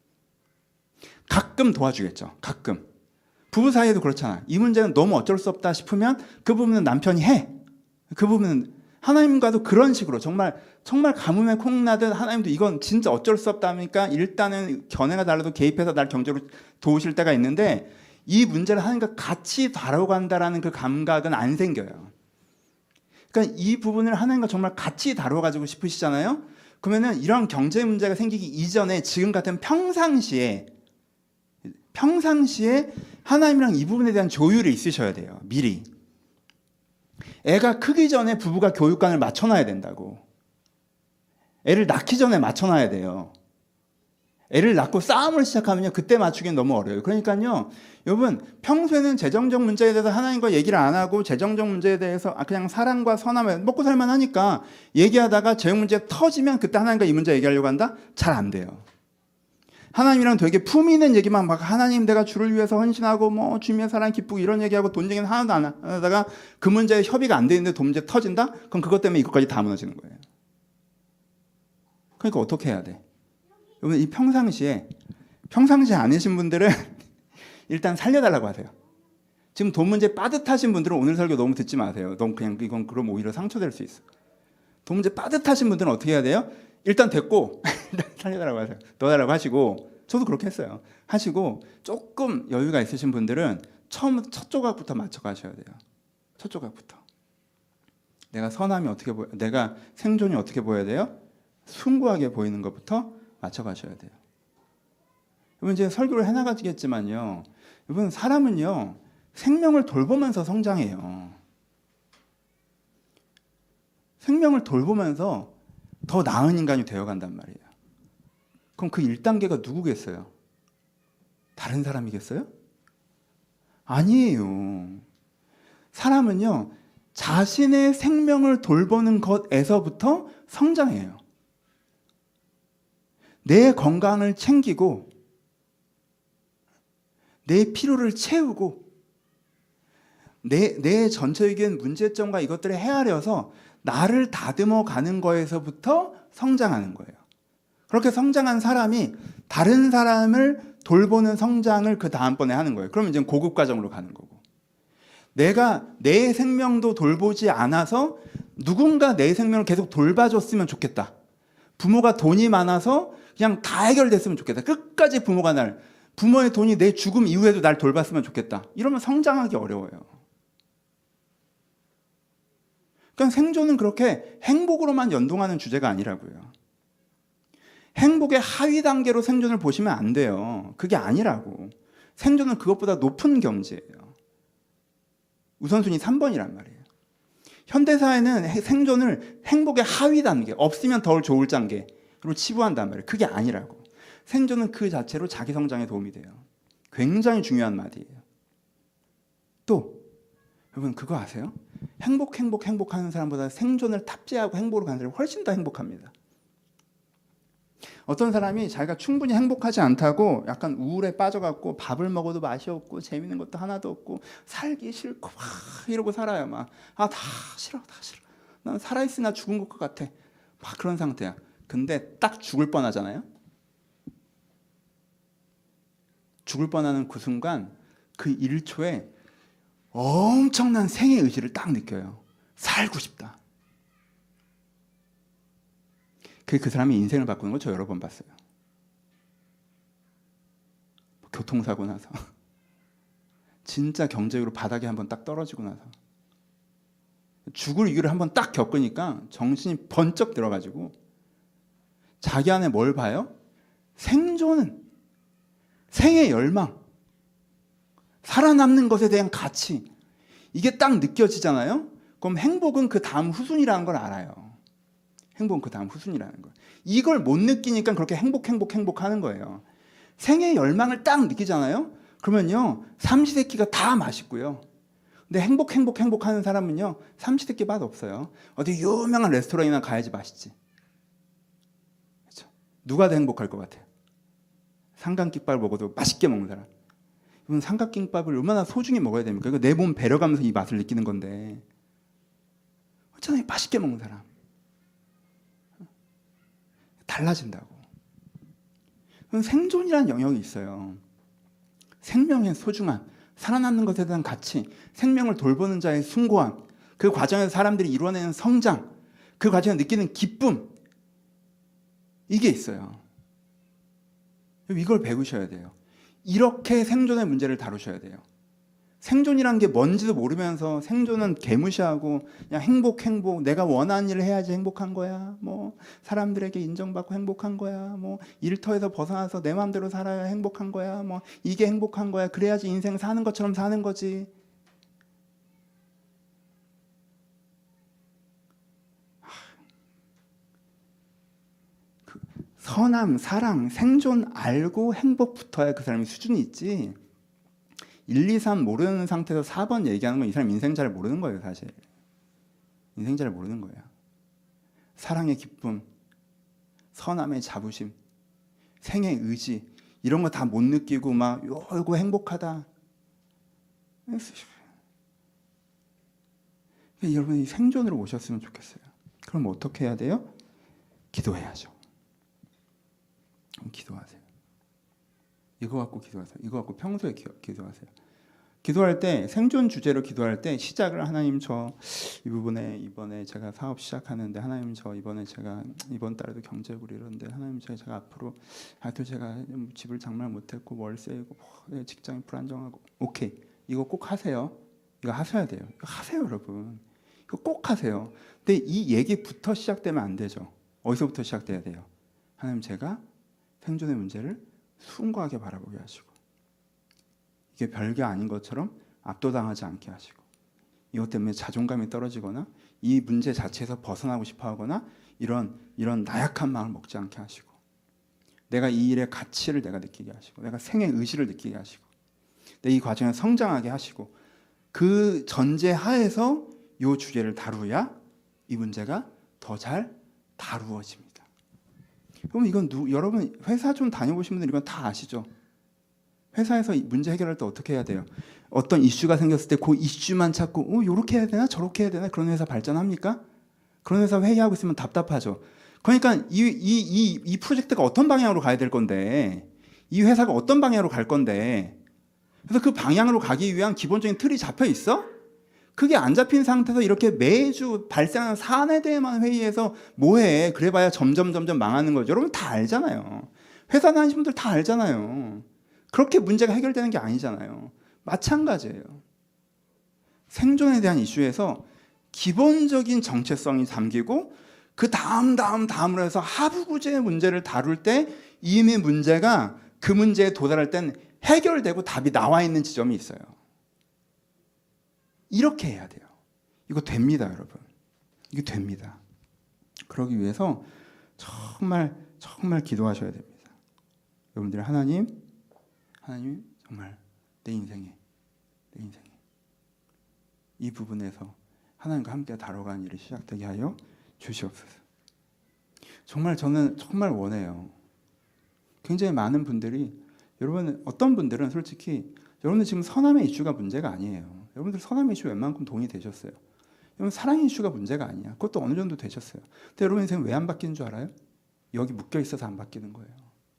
가끔 도와주겠죠. 가끔. 부부 사이에도 그렇잖아. 이 문제는 너무 어쩔 수 없다 싶으면 그 부분은 남편이 해. 그 부분은 하나님과도 그런 식으로 정말 정말 가뭄에 콩나듯 하나님도 이건 진짜 어쩔 수 없다 하니까 일단은 견해가 달라도 개입해서 날 경제로 도우실 때가 있는데 이 문제를 하나님과 같이 다뤄간다라는 그 감각은 안 생겨요. 그러니까 이 부분을 하나님과 정말 같이 다뤄가지고 싶으시잖아요. 그러면은 이런 경제 문제가 생기기 이전에 지금 같은 평상시에 평상시에 하나님이랑 이 부분에 대한 조율이 있으셔야 돼요. 미리. 애가 크기 전에 부부가 교육관을 맞춰놔야 된다고. 애를 낳기 전에 맞춰놔야 돼요. 애를 낳고 싸움을 시작하면요, 그때 맞추기는 너무 어려워요. 그러니까요, 여러분, 평소에는 재정적 문제에 대해서 하나님과 얘기를 안 하고 재정적 문제에 대해서 그냥 사랑과 선함을 먹고 살만 하니까 얘기하다가 재정 문제 터지면 그때 하나님과 이 문제 얘기하려고 한다? 잘 안 돼요. 하나님이랑 되게 품위 있는 얘기만 막 하나님 내가 주를 위해서 헌신하고 뭐 주님의 사랑 기쁘고 이런 얘기하고 돈 얘기는 하나도 안 하다가 그 문제에 협의가 안 되는데 돈 문제 터진다? 그럼 그것 때문에 이것까지 다 무너지는 거예요. 그러니까 어떻게 해야 돼? 여러분, 이 평상시에 평상시에 아니신 분들은 일단 살려달라고 하세요. 지금 돈 문제 빠듯하신 분들은 오늘 설교 너무 듣지 마세요. 너무 그냥 이건 그럼 오히려 상처될 수 있어. 돈 문제 빠듯하신 분들은 어떻게 해야 돼요? 일단 됐고 살려달라고 하세요. 넣어달라고 하시고, 저도 그렇게 했어요. 하시고 조금 여유가 있으신 분들은 처음 첫 조각부터 맞춰 가셔야 돼요. 첫 조각부터. 내가 선함이 어떻게 보여, 내가 생존이 어떻게 보여야 돼요? 숭고하게 보이는 것부터 맞춰 가셔야 돼요. 여러분, 이제 설교를 해나가지겠지만요, 여러분, 사람은요 생명을 돌보면서 성장해요. 생명을 돌보면서 더 나은 인간이 되어간단 말이에요. 그럼 그 일 단계가 누구겠어요? 다른 사람이겠어요? 아니에요. 사람은요, 자신의 생명을 돌보는 것에서부터 성장해요. 내 건강을 챙기고 내 필요를 채우고 내, 내 전체적인 문제점과 이것들을 헤아려서 나를 다듬어 가는 거에서부터 성장하는 거예요. 그렇게 성장한 사람이 다른 사람을 돌보는 성장을 그 다음번에 하는 거예요. 그러면 이제 고급 과정으로 가는 거고. 내가 내 생명도 돌보지 않아서 누군가 내 생명을 계속 돌봐줬으면 좋겠다. 부모가 돈이 많아서 그냥 다 해결됐으면 좋겠다. 끝까지 부모가 날, 부모의 돈이 내 죽음 이후에도 날 돌봤으면 좋겠다. 이러면 성장하기 어려워요. 그러니까 생존은 그렇게 행복으로만 연동하는 주제가 아니라고요. 행복의 하위 단계로 생존을 보시면 안 돼요. 그게 아니라고. 생존은 그것보다 높은 경지예요. 우선순위 삼 번이란 말이에요. 현대사회는 생존을 행복의 하위 단계, 없으면 덜 좋을 단계로 치부한단 말이에요. 그게 아니라고. 생존은 그 자체로 자기 성장에 도움이 돼요. 굉장히 중요한 말이에요. 또 여러분, 그거 아세요? 행복 행복 행복하는 사람보다 생존을 탑재하고 행복으로 가는 사람이 훨씬 더 행복합니다. 어떤 사람이 자기가 충분히 행복하지 않다고 약간 우울에 빠져갖고 밥을 먹어도 맛이 없고 재밌는 것도 하나도 없고 살기 싫고 막 이러고 살아요. 막 아, 다 싫어 다 싫어. 난 살아있으나 죽은 것 같아. 막 그런 상태야. 근데 딱 죽을 뻔하잖아요. 죽을 뻔하는 그 순간 그 일 초에 엄청난 생의 의지를 딱 느껴요. 살고 싶다. 그게 그 사람이 인생을 바꾸는 걸 저 여러 번 봤어요. 교통사고 나서 진짜 경제적으로 바닥에 한번 딱 떨어지고 나서 죽을 위기를 한번 딱 겪으니까 정신이 번쩍 들어가지고 자기 안에 뭘 봐요? 생존은, 생의 열망, 살아남는 것에 대한 가치, 이게 딱 느껴지잖아요. 그럼 행복은 그 다음 후순위라는 걸 알아요. 행복은 그 다음 후순위라는 걸. 이걸 못 느끼니까 그렇게 행복 행복 행복하는 거예요. 생의 열망을 딱 느끼잖아요. 그러면요 삼시세끼가 다 맛있고요. 근데 행복 행복 행복하는 사람은요 삼시세끼 맛 없어요. 어디 유명한 레스토랑이나 가야지 맛있지. 그렇죠? 누가 더 행복할 것 같아요? 삼각김밥을 먹어도 맛있게 먹는 사람. 이건 삼각김밥을 얼마나 소중히 먹어야 됩니까? 내 몸 배려가면서 이 맛을 느끼는 건데 어쩌나 맛있게 먹는 사람 달라진다고. 생존이라는 영역이 있어요. 생명의 소중함, 살아남는 것에 대한 가치, 생명을 돌보는 자의 숭고함, 그 과정에서 사람들이 이루어내는 성장, 그 과정에서 느끼는 기쁨, 이게 있어요. 이걸 배우셔야 돼요. 이렇게 생존의 문제를 다루셔야 돼요. 생존이란 게 뭔지도 모르면서 생존은 개무시하고 그냥 행복 행복, 내가 원하는 일을 해야지 행복한 거야, 뭐 사람들에게 인정받고 행복한 거야, 뭐 일터에서 벗어나서 내 마음대로 살아야 행복한 거야, 뭐 이게 행복한 거야, 그래야지 인생 사는 것처럼 사는 거지. 그 선함, 사랑, 생존 알고 행복부터야 그 사람이 수준이 있지. 일, 이, 삼 모르는 상태에서 사 번 얘기하는 건 이 사람 인생 잘 모르는 거예요. 사실 인생 잘 모르는 거예요. 사랑의 기쁨, 선함의 자부심, 생의 의지, 이런 거 다 못 느끼고 막 요거 행복하다. 여러분이 생존으로 오셨으면 좋겠어요. 그럼 어떻게 해야 돼요? 기도해야죠. 기도하세요. 이거 갖고 기도하세요. 이거 갖고 평소에 기도하세요. 기도할 때, 생존 주제로 기도할 때 시작을 하나님 저 이 부분에 이번에 제가 사업 시작하는데 하나님 저 이번에 제가 이번 달에도 경제적으로 이런데 하나님 제가, 제가 앞으로 하여튼 제가 집을 장말 못했고 월세이고 뭐, 직장이 불안정하고 오케이 이거 꼭 하세요. 이거 하셔야 돼요. 이거 하세요 여러분. 이거 꼭 하세요. 근데 이 얘기부터 시작되면 안 되죠. 어디서부터 시작돼야 돼요? 하나님 제가 생존의 문제를 숭고하게 바라보게 하시고 이게 별게 아닌 것처럼 압도당하지 않게 하시고 이것 때문에 자존감이 떨어지거나 이 문제 자체에서 벗어나고 싶어 하거나 이런 이런 나약한 마음을 먹지 않게 하시고 내가 이 일의 가치를 내가 느끼게 하시고 내가 생의 의지를 느끼게 하시고 내 이 과정에 성장하게 하시고 그 전제 하에서 이 주제를 다루야 이 문제가 더 잘 다루어집니다. 그럼 이건 누, 여러분 회사 좀 다녀보신 분들 이건 다 아시죠? 회사에서 문제 해결할 때 어떻게 해야 돼요? 어떤 이슈가 생겼을 때 그 이슈만 찾고 어, 요렇게 해야 되나 저렇게 해야 되나 그런 회사 발전합니까? 그런 회사 회의하고 있으면 답답하죠. 그러니까 이, 이, 이, 이 프로젝트가 어떤 방향으로 가야 될 건데 이 회사가 어떤 방향으로 갈 건데 그래서 그 방향으로 가기 위한 기본적인 틀이 잡혀 있어? 그게 안 잡힌 상태에서 이렇게 매주 발생하는 사안에 대해만 회의해서 뭐해 그래봐야 점점 점점 망하는 거죠. 여러분 다 알잖아요. 회사 다니시는 분들 다 알잖아요. 그렇게 문제가 해결되는 게 아니잖아요. 마찬가지예요. 생존에 대한 이슈에서 기본적인 정체성이 담기고 그 다음 다음 다음으로 해서 하부구제의 문제를 다룰 때 이미 문제가 그 문제에 도달할 땐 해결되고 답이 나와 있는 지점이 있어요. 이렇게 해야 돼요. 이거 됩니다, 여러분. 이게 됩니다. 그러기 위해서 정말 정말 기도하셔야 됩니다. 여러분들 하나님, 하나님 정말 내 인생에 내 인생에 이 부분에서 하나님과 함께 다뤄가는 일이 시작되게 하여 주시옵소서. 정말 저는 정말 원해요. 굉장히 많은 분들이 여러분 어떤 분들은 솔직히 여러분들 지금 선함의 이슈가 문제가 아니에요. 여러분들 선함의 이슈 웬만큼 동의되셨어요. 여러분 사랑 이슈가 문제가 아니야. 그것도 어느 정도 되셨어요. 근데 여러분 인생 왜 안 바뀌는 줄 알아요? 여기 묶여 있어서 안 바뀌는 거예요.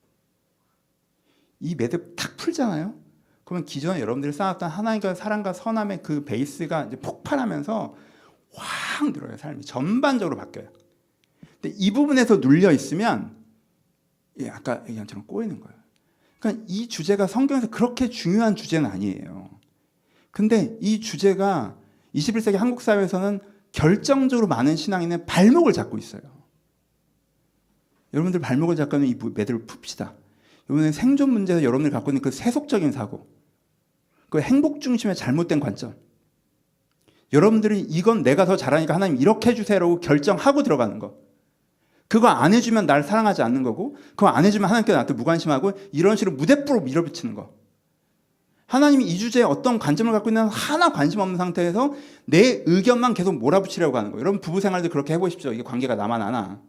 이 매듭 탁 풀잖아요. 그러면 기존에 여러분들이 쌓았던 하나님과 사랑과 선함의 그 베이스가 이제 폭발하면서 확 늘어요. 삶이 전반적으로 바뀌어요. 근데 이 부분에서 눌려 있으면 예, 아까 얘기한 것처럼 꼬이는 거예요. 그러니까 이 주제가 성경에서 그렇게 중요한 주제는 아니에요. 근데 이 주제가 이십일 세기 한국 사회에서는 결정적으로 많은 신앙인의 발목을 잡고 있어요. 여러분들 발목을 잡고 있는 이 매듭을 풉시다. 이번에 생존 문제에서 여러분들이 갖고 있는 그 세속적인 사고, 그 행복 중심의 잘못된 관점, 여러분들이 이건 내가 더 잘하니까 하나님 이렇게 해주세요라고 결정하고 들어가는 거, 그거 안 해주면 날 사랑하지 않는 거고, 그거 안 해주면 하나님께 나한테 무관심하고, 이런 식으로 무대뽀로 밀어붙이는 거. 하나님이 이 주제에 어떤 관점을 갖고 있는 하나 관심 없는 상태에서 내 의견만 계속 몰아붙이려고 하는 거예요. 여러분 부부 생활도 그렇게 해보십시오. 이게 관계가 나만 아나.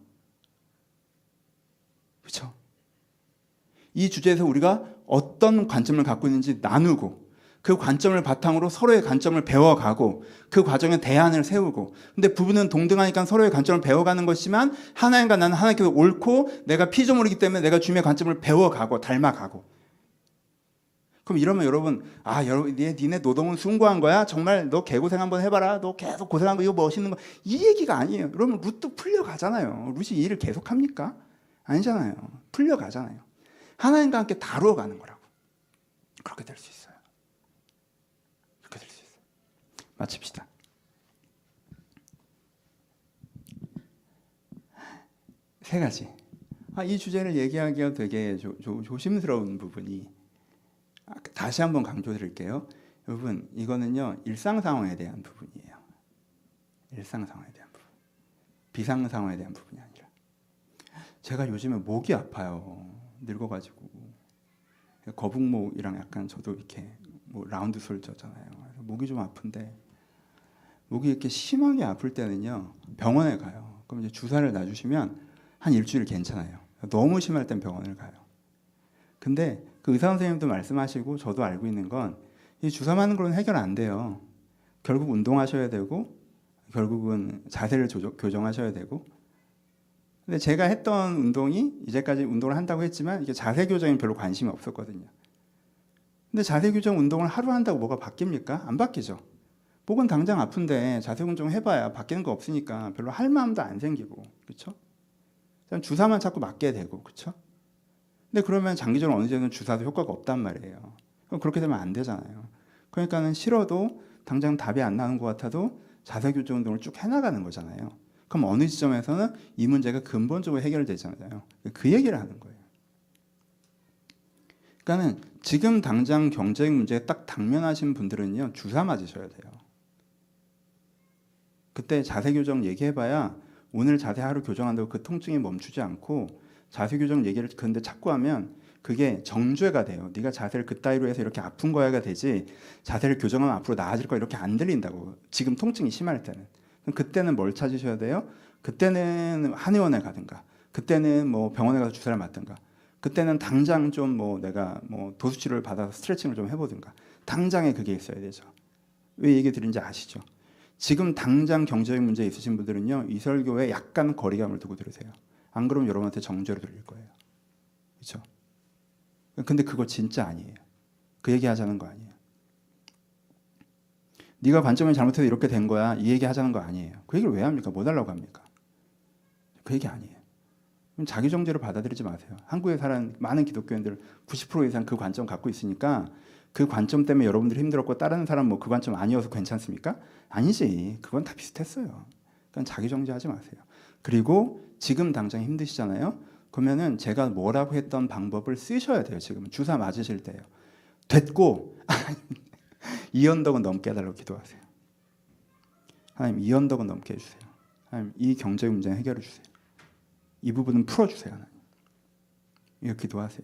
그렇죠? 이 주제에서 우리가 어떤 관점을 갖고 있는지 나누고, 그 관점을 바탕으로 서로의 관점을 배워가고, 그 과정에 대안을 세우고. 근데 부부는 동등하니까 서로의 관점을 배워가는 것이지만, 하나님과 나는 하나님께서 옳고 내가 피조물이기 때문에 내가 주님의 관점을 배워가고 닮아가고. 그럼 이러면 여러분, 아 여러분 니네, 니네 노동은 숭고한 거야? 정말 너 개고생 한번 해봐라. 너 계속 고생한 거 이거 멋있는 거. 이 얘기가 아니에요. 여러분 룻도 풀려가잖아요. 룻이 이 일을 계속합니까? 아니잖아요. 풀려가잖아요. 하나님과 함께 다루어가는 거라고. 그렇게 될 수 있어요. 그렇게 될 수 있어요. 마칩시다. 세 가지. 아, 이 주제를 얘기하기가 되게 조, 조, 조심스러운 부분이, 다시 한번 강조드릴게요. 여러분 이거는요 일상 상황에 대한 부분이에요. 일상 상황에 대한 부분, 비상 상황에 대한 부분이 아니라. 제가 요즘에 목이 아파요. 늙어가지고 거북목이랑 약간 저도 이렇게 뭐 라운드 솔저잖아요. 그래서 목이 좀 아픈데, 목이 이렇게 심하게 아플 때는요 병원에 가요. 그럼 이제 주사를 놔주시면 한 일주일 괜찮아요. 너무 심할 땐 병원을 가요. 근데 그 의사 선생님도 말씀하시고 저도 알고 있는 건, 이 주사 맞는 걸로는 해결 안 돼요. 결국 운동하셔야 되고, 결국은 자세를 조정, 교정하셔야 되고. 근데 제가 했던 운동이, 이제까지 운동을 한다고 했지만 이게 자세 교정에 별로 관심이 없었거든요. 근데 자세 교정 운동을 하루 한다고 뭐가 바뀝니까? 안 바뀌죠. 목은 당장 아픈데 자세 교정 해봐야 바뀌는 거 없으니까 별로 할 마음도 안 생기고, 그렇죠? 주사만 자꾸 맞게 되고, 그렇죠? 근데 그러면 장기적으로 어느 정도는 주사도 효과가 없단 말이에요. 그럼 그렇게 되면 안 되잖아요. 그러니까는 싫어도 당장 답이 안 나는 것 같아도 자세 교정 운동을 쭉 해나가는 거잖아요. 그럼 어느 지점에서는 이 문제가 근본적으로 해결되잖아요. 그 얘기를 하는 거예요. 그러니까는 지금 당장 경제적 문제에 딱 당면하신 분들은요 주사 맞으셔야 돼요. 그때 자세 교정 얘기해봐야 오늘 자세 하루 교정한다고 그 통증이 멈추지 않고, 자세 교정 얘기를 근데 자꾸 하면 그게 정죄가 돼요. 네가 자세를 그따위로 해서 이렇게 아픈 거야가 되지, 자세를 교정하면 앞으로 나아질 거 이렇게 안 들린다고. 지금 통증이 심할 때는. 그럼 그때는 뭘 찾으셔야 돼요? 그때는 한의원에 가든가, 그때는 뭐 병원에 가서 주사를 맞든가, 그때는 당장 좀 뭐 내가 뭐 도수치료를 받아서 스트레칭을 좀 해보든가. 당장에 그게 있어야 되죠. 왜 얘기 드린지 아시죠? 지금 당장 경제적 문제 있으신 분들은요 이 설교에 약간 거리감을 두고 들으세요. 안 그러면 여러분한테 정죄로 들릴 거예요. 그렇죠? 근데 그거 진짜 아니에요. 그 얘기 하자는 거 아니에요. 네가 관점을 잘못해서 이렇게 된 거야, 이 얘기 하자는 거 아니에요. 그 얘기를 왜 합니까? 뭐 달라고 합니까? 그 얘기 아니에요. 자기 정죄로 받아들이지 마세요. 한국에 사는 많은 기독교인들 구십 퍼센트 이상 그 관점 갖고 있으니까, 그 관점 때문에 여러분들이 힘들었고 다른 사람 뭐 그 관점 아니어서 괜찮습니까? 아니지. 그건 다 비슷했어요. 그러니까 자기 정죄하지 마세요. 그리고 지금 당장 힘드시잖아요. 그러면은 제가 뭐라고 했던 방법을 쓰셔야 돼요. 지금 주사 맞으실 때요. 됐고 이 언덕은 넘게 해달라고 기도하세요. 하나님 이 언덕은 넘게 해주세요. 하나님 이 경제적 문제 해결해 주세요. 이 부분은 풀어주세요. 하나님. 이거 기도하세요.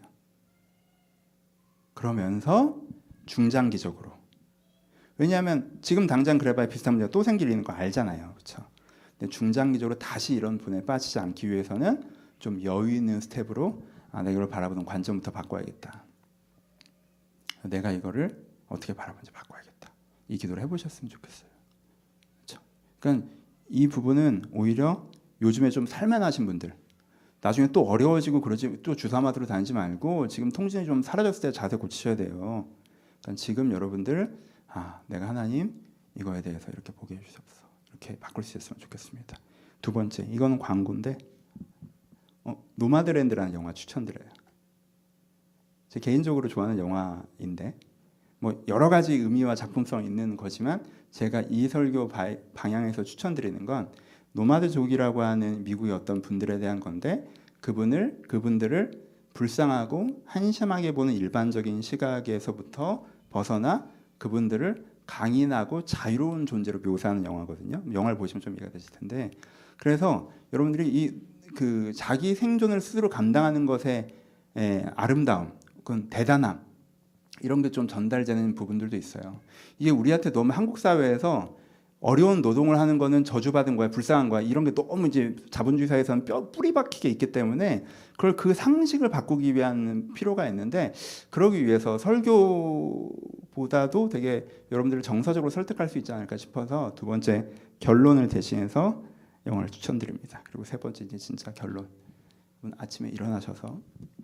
그러면서 중장기적으로, 왜냐하면 지금 당장 그래봐야 비슷한 문제가 또 생기는 거 알잖아요. 그렇죠? 근데 중장기적으로 다시 이런 분에 빠지지 않기 위해서는 좀 여유 있는 스텝으로, 아, 내가 이걸 바라보는 관점부터 바꿔야겠다. 내가 이거를 어떻게 바라보는지 바꿔야겠다. 이 기도를 해보셨으면 좋겠어요. 그렇죠? 그러니까 이 부분은 오히려 요즘에 좀 살만하신 분들, 나중에 또 어려워지고 그러지, 또 주사 맞으러 다니지 말고 지금 통증이 좀 사라졌을 때 자세 고치셔야 돼요. 그러니까 지금 여러분들, 아, 내가 하나님 이거에 대해서 이렇게 보게 해주셔서 이렇게 바꿀 수 있었으면 좋겠습니다. 두 번째, 이거는 광고인데 어, 노마드랜드라는 영화 추천드려요. 제 개인적으로 좋아하는 영화인데 뭐 여러 가지 의미와 작품성 있는 거지만 제가 이 설교 방향에서 추천드리는 건 노마드족이라고 하는 미국의 어떤 분들에 대한 건데 그분을 그분들을 불쌍하고 한심하게 보는 일반적인 시각에서부터 벗어나 그분들을 강인하고 자유로운 존재로 묘사하는 영화거든요. 영화를 보시면 좀 이해가 되실 텐데 그래서 여러분들이 이 그 자기 생존을 스스로 감당하는 것의 에, 아름다움, 그건 대단함 이런 게 좀 전달되는 부분들도 있어요. 이게 우리한테 너무 한국 사회에서 어려운 노동을 하는 거는 저주받은 거야, 불쌍한 거야 이런 게 너무 이제 자본주의 사회에서는 뼈 뿌리 박히게 있기 때문에 그걸 그 상식을 바꾸기 위한 필요가 있는데 그러기 위해서 설교보다도 되게 여러분들을 정서적으로 설득할 수 있지 않을까 싶어서 두 번째 결론을 대신해서 영화를 추천드립니다. 그리고 세 번째 이제 진짜 결론. 아침에 일어나셔서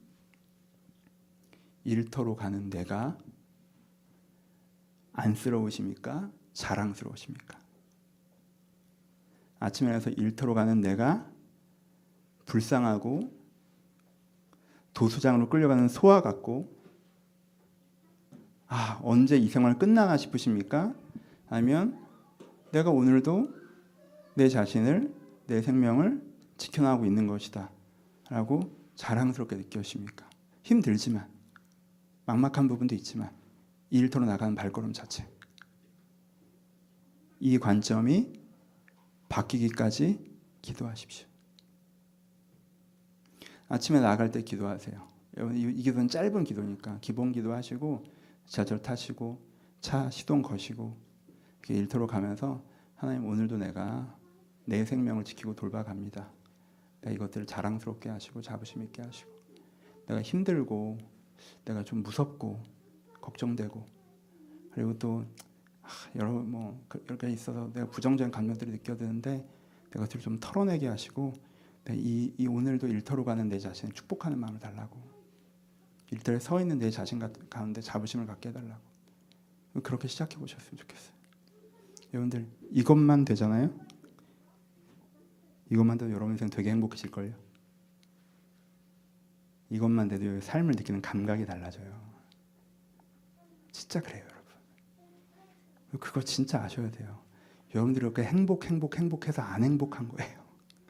일터로 가는 내가 안쓰러우십니까? 자랑스러우십니까? 아침에 일어나서 일터로 가는 내가 불쌍하고 도수장으로 끌려가는 소와 같고 아 언제 이 생활 끝나나 싶으십니까? 아니면 내가 오늘도 내 자신을 내 생명을 지켜나가고 있는 것이다 라고 자랑스럽게 느껴십니까? 힘들지만 막막한 부분도 있지만 일터로 나가는 발걸음 자체 이 관점이 바뀌기까지 기도하십시오. 아침에 나갈 때 기도하세요. 여러분 이 기도는 짧은 기도니까 기본 기도하시고 지하철 타시고 차 시동 거시고 일터로 가면서 하나님 오늘도 내가 내 생명을 지키고 돌봐갑니다. 내가 이것들을 자랑스럽게 하시고 자부심 있게 하시고 내가 힘들고 내가 좀 무섭고 걱정되고 그리고 또 아, 여러 뭐 여러 가지 있어서 내가 부정적인 감정들이 느껴지는데 내가 그것을 좀 털어내게 하시고 이, 이 오늘도 일터로 가는 내 자신을 축복하는 마음을 달라고 일터에 서 있는 내 자신 가운데 자부심을 갖게 해달라고 그렇게 시작해 보셨으면 좋겠어요. 여러분들 이것만 되잖아요. 이것만 돼도 여러분 인생 되게 행복해질걸요. 이것만 돼도 삶을 느끼는 감각이 달라져요. 진짜 그래요 여러분. 그거 진짜 아셔야 돼요. 여러분들이 이렇게 행복 행복 행복해서 안 행복한 거예요.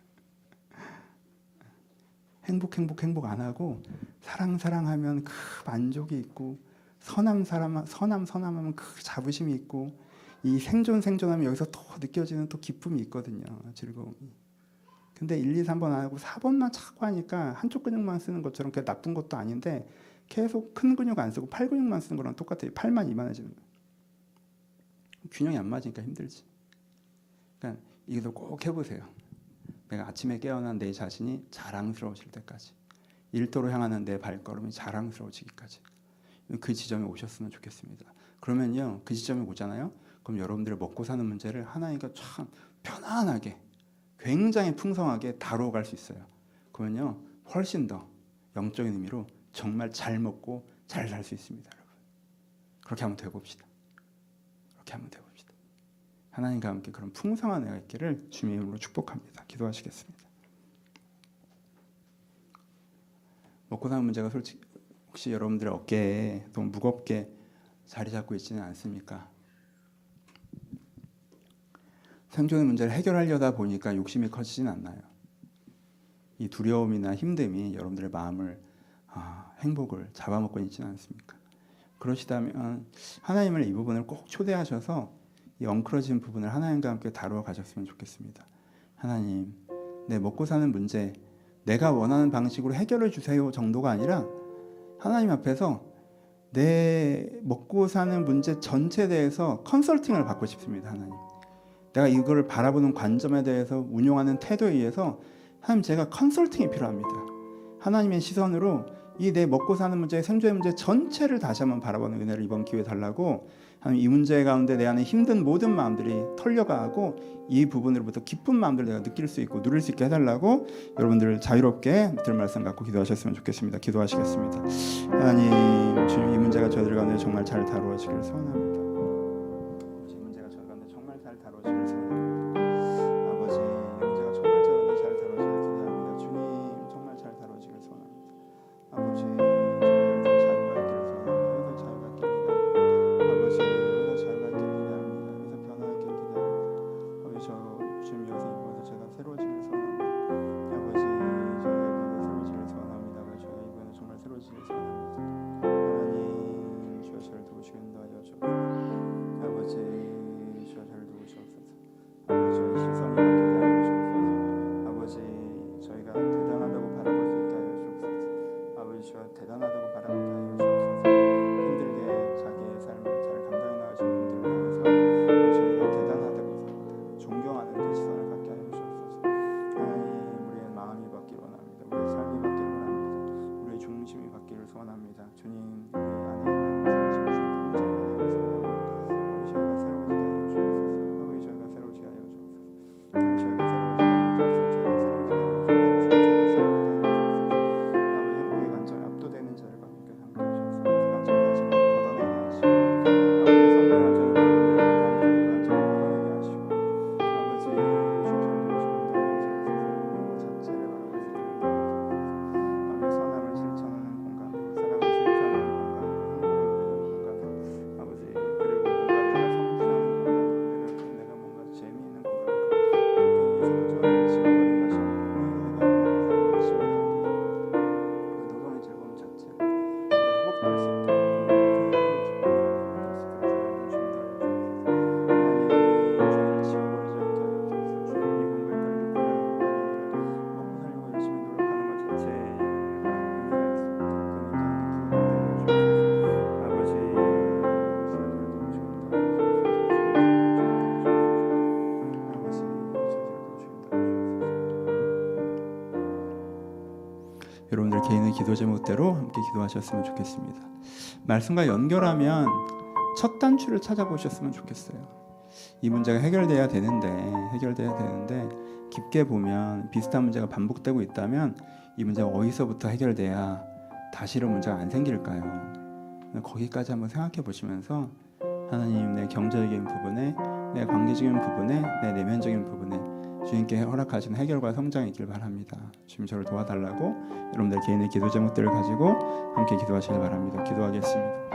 행복 행복 행복 안 하고 사랑 사랑하면 그 만족이 있고 선함 사람 선함 선함하면 그 자부심이 있고 이 생존 생존하면 여기서 더 느껴지는 또 기쁨이 있거든요. 즐거움이. 근데 일, 이, 삼 번 안 하고 사 번만 자꾸 하니까 한쪽 근육만 쓰는 것처럼 그게 나쁜 것도 아닌데 계속 큰 근육 안 쓰고 팔 근육만 쓰는 거랑 똑같아요. 팔만 이만해지는 거예요. 균형이 안 맞으니까 힘들지. 그러니까 이것도 꼭 해보세요. 내가 아침에 깨어난 내 자신이 자랑스러워질 때까지 일도로 향하는 내 발걸음이 자랑스러워지기까지 그 지점에 오셨으면 좋겠습니다. 그러면요 그 지점에 오잖아요. 그럼 여러분들의 먹고 사는 문제를 하나님과 참 편안하게 굉장히 풍성하게 다루어 갈 수 있어요. 그러면요 훨씬 더 영적인 의미로 정말 잘 먹고 잘 살 수 있습니다. 여러분 그렇게 한번 되봅시다. 그렇게 한번 되봅시다. 하나님과 함께 그런 풍성한 은혜가 있기를 주님의 이름으로 축복합니다. 기도하시겠습니다. 먹고 사는 문제가 솔직히 혹시 여러분들의 어깨에 너무 무겁게 자리 잡고 있지는 않습니까? 생존의 문제를 해결하려다 보니까 욕심이 커지진 않나요? 이 두려움이나 힘듦이 여러분들의 마음을 아, 행복을 잡아먹고 있지는 않습니까? 그러시다면 하나님을 이 부분을 꼭 초대하셔서 이 엉클어진 부분을 하나님과 함께 다루어 가셨으면 좋겠습니다. 하나님, 내 먹고 사는 문제 내가 원하는 방식으로 해결해 주세요 정도가 아니라 하나님 앞에서 내 먹고 사는 문제 전체에 대해서 컨설팅을 받고 싶습니다. 하나님, 내가 이거를 바라보는 관점에 대해서 운용하는 태도에 의해서 하나님 제가 컨설팅이 필요합니다. 하나님의 시선으로 이 내 먹고 사는 문제, 생존의 문제 전체를 다시 한번 바라보는 은혜를 이번 기회에 달라고 하나님 이 문제 가운데 내 안에 힘든 모든 마음들이 털려가고 이 부분으로부터 기쁜 마음들을 내가 느낄 수 있고 누릴 수 있게 해달라고 여러분들 자유롭게 들 말씀 갖고 기도하셨으면 좋겠습니다. 기도하시겠습니다. 하나님 주님 이 문제가 저희들 가운데 정말 잘 다루어지기를 소원합니다. 이 문제가 저희 가운데 정말 잘 다루어지기를 소원합니다. 아버지 이 문제가 정말 저희 가운데 잘 다루어지기를 기도합니다. 주님 정말 잘 다루어지기를 소원합니다. 아버지 정말 자유가 새로워지길 소원합니다. 아버지 저희가 이번에 새로워지길 소원합니다. 아버지 저희가 이번에 정말 새로워지길 소원합니다. 하나님 주여 저를 도우시게 인도하여 주옵소서. 아버지 주여 저를 도우시옵소서. 아버지 저희 시선이 바뀌게 하여 주옵소서. 아버지 저희가 대단하다고 바라볼 수 있게 하여 주옵소서. 아버지 주여 대단하다고 바라보게 하여 주옵소서. 힘들게 자기의 삶을 잘 감당해 나가신 분들을 향해서 저희가 대단하다고 존경하는 그 시선을 갖게 하여 주옵소서. 하나님 우리의 마음이 바뀌기를 원합니다. 우리의 삶이 바뀌기를 원합니다. 우리의 중심이 바뀌기를 소원합니다. 주님 우리 안에 있는 중심 중심을 하나님께서 아버지 저희가 새로워지게 하여 주옵소서. 아버지 저희가 새로워지게 하여 주옵소서. 아버지 저희가 새로워지게 하여 주옵소서. 저희가 새로워지게 하여 주옵소서. 저희가 새로워지게 하여 주옵소서. 아버지 행복의 관점에 압도되는 자를 함께 함께 하셔서 그 관점을 다시 한번 걷어내게 하시고 아버지 선배의 관점을 걷어내게 하시고 관점을 걷어내게 하시고 아버지 주여 저를 도우시는데 하옵소서. 자체를 바라볼 수 있는 아버지 선함을 실천하는 공간으로 사랑을 실천하는 공간으로 행복을 누리는 공간으로 아버지 그리고 뭔가 내가 성실하는 공간으로 내가, 내가 뭔가 재미있는 공간으로 그렇게 이 생존을 지워버리게 하시고 내가 삶을 지워야 그 노동의 즐거움 자체를 회복될 수 있도록 그 기쁨을 받을 수 있도록 하나님 주님을 주님 지워버리지 않게 하여 주옵소서. 주님 이 공부에 따르는 고난이 아니라 먹고 살려고 열심히 노력하는 것 자체가 의미가 있습니다. 그 문제는 구원을 하여 주옵소서. 아버지 주여 저를 도우시고 인도하여 주옵소서. 아버지 주여 저를 도우시고 인도하여 주옵소서. 여러분들 개인의 기도 제목대로 함께 기도하셨으면 좋겠습니다. 말씀과 연결하면 첫 단추를 찾아보셨으면 좋겠어요. 이 문제가 해결돼야 되는데 해결돼야 되는데 깊게 보면 비슷한 문제가 반복되고 있다면 이 문제가 어디서부터 해결돼야 다시 이런 문제가 안 생길까요? 거기까지 한번 생각해 보시면서 하나님 내 경제적인 부분에 내 관계적인 부분에 내 내면적인 부분에 주님께 허락하신 해결과 성장이 있길 바랍니다. 주님 저를 도와달라고 여러분들 개인의 기도 제목들을 가지고 함께 기도하시길 바랍니다. 기도하겠습니다.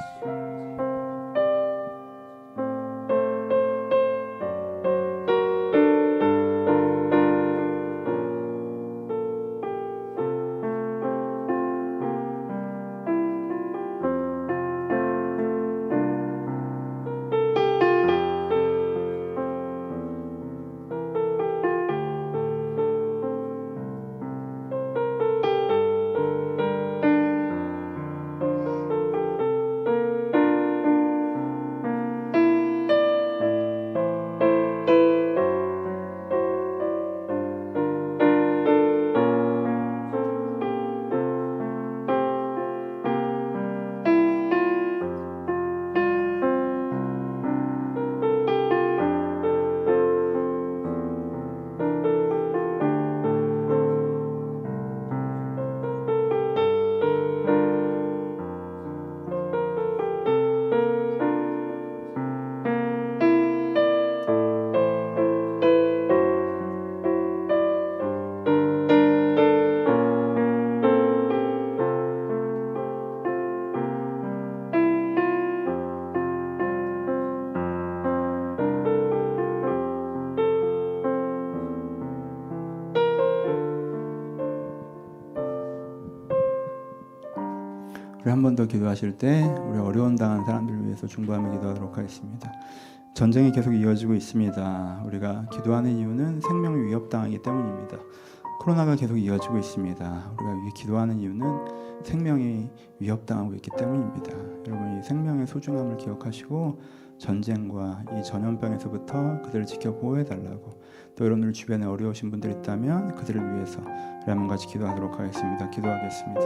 우리 한 번 더 기도하실 때 우리 어려운 당한 사람들을 위해서 중보하며 기도하도록 하겠습니다. 전쟁이 계속 이어지고 있습니다. 우리가 기도하는 이유는 생명이 위협당하기 때문입니다. 코로나가 계속 이어지고 있습니다. 우리가 기도하는 이유는 생명이 위협당하고 있기 때문입니다. 여러분 이 생명의 소중함을 기억하시고 전쟁과 이 전염병에서부터 그들을 지켜 보호해달라고 또 여러분들 주변에 어려우신 분들 있다면 그들을 위해서 우리 한번 같이 기도하도록 하겠습니다. 기도하겠습니다.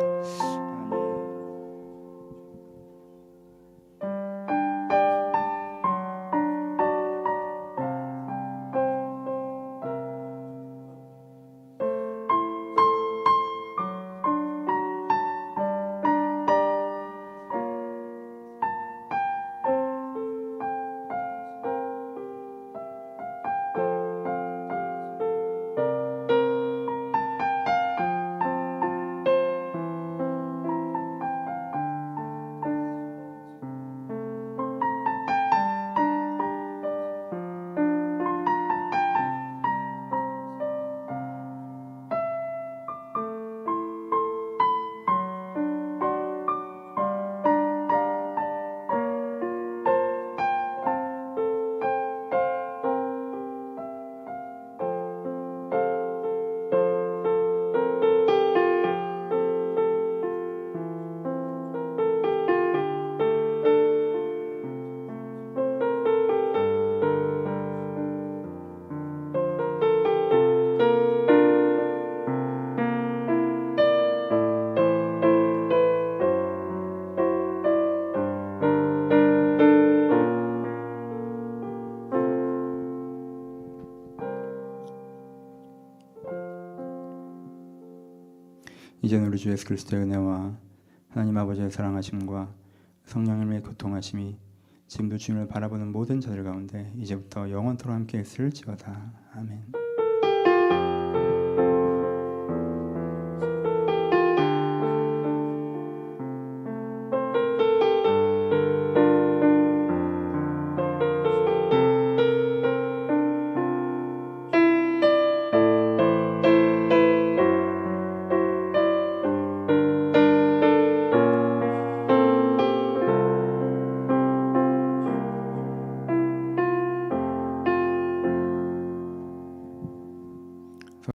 이제는 우리 주 예수 그리스도의 은혜와 하나님 아버지의 사랑하심과 성령님의 교통하심이 지금도 주님을 바라보는 모든 자들 가운데 이제부터 영원토록 함께 있을지어다. 아멘.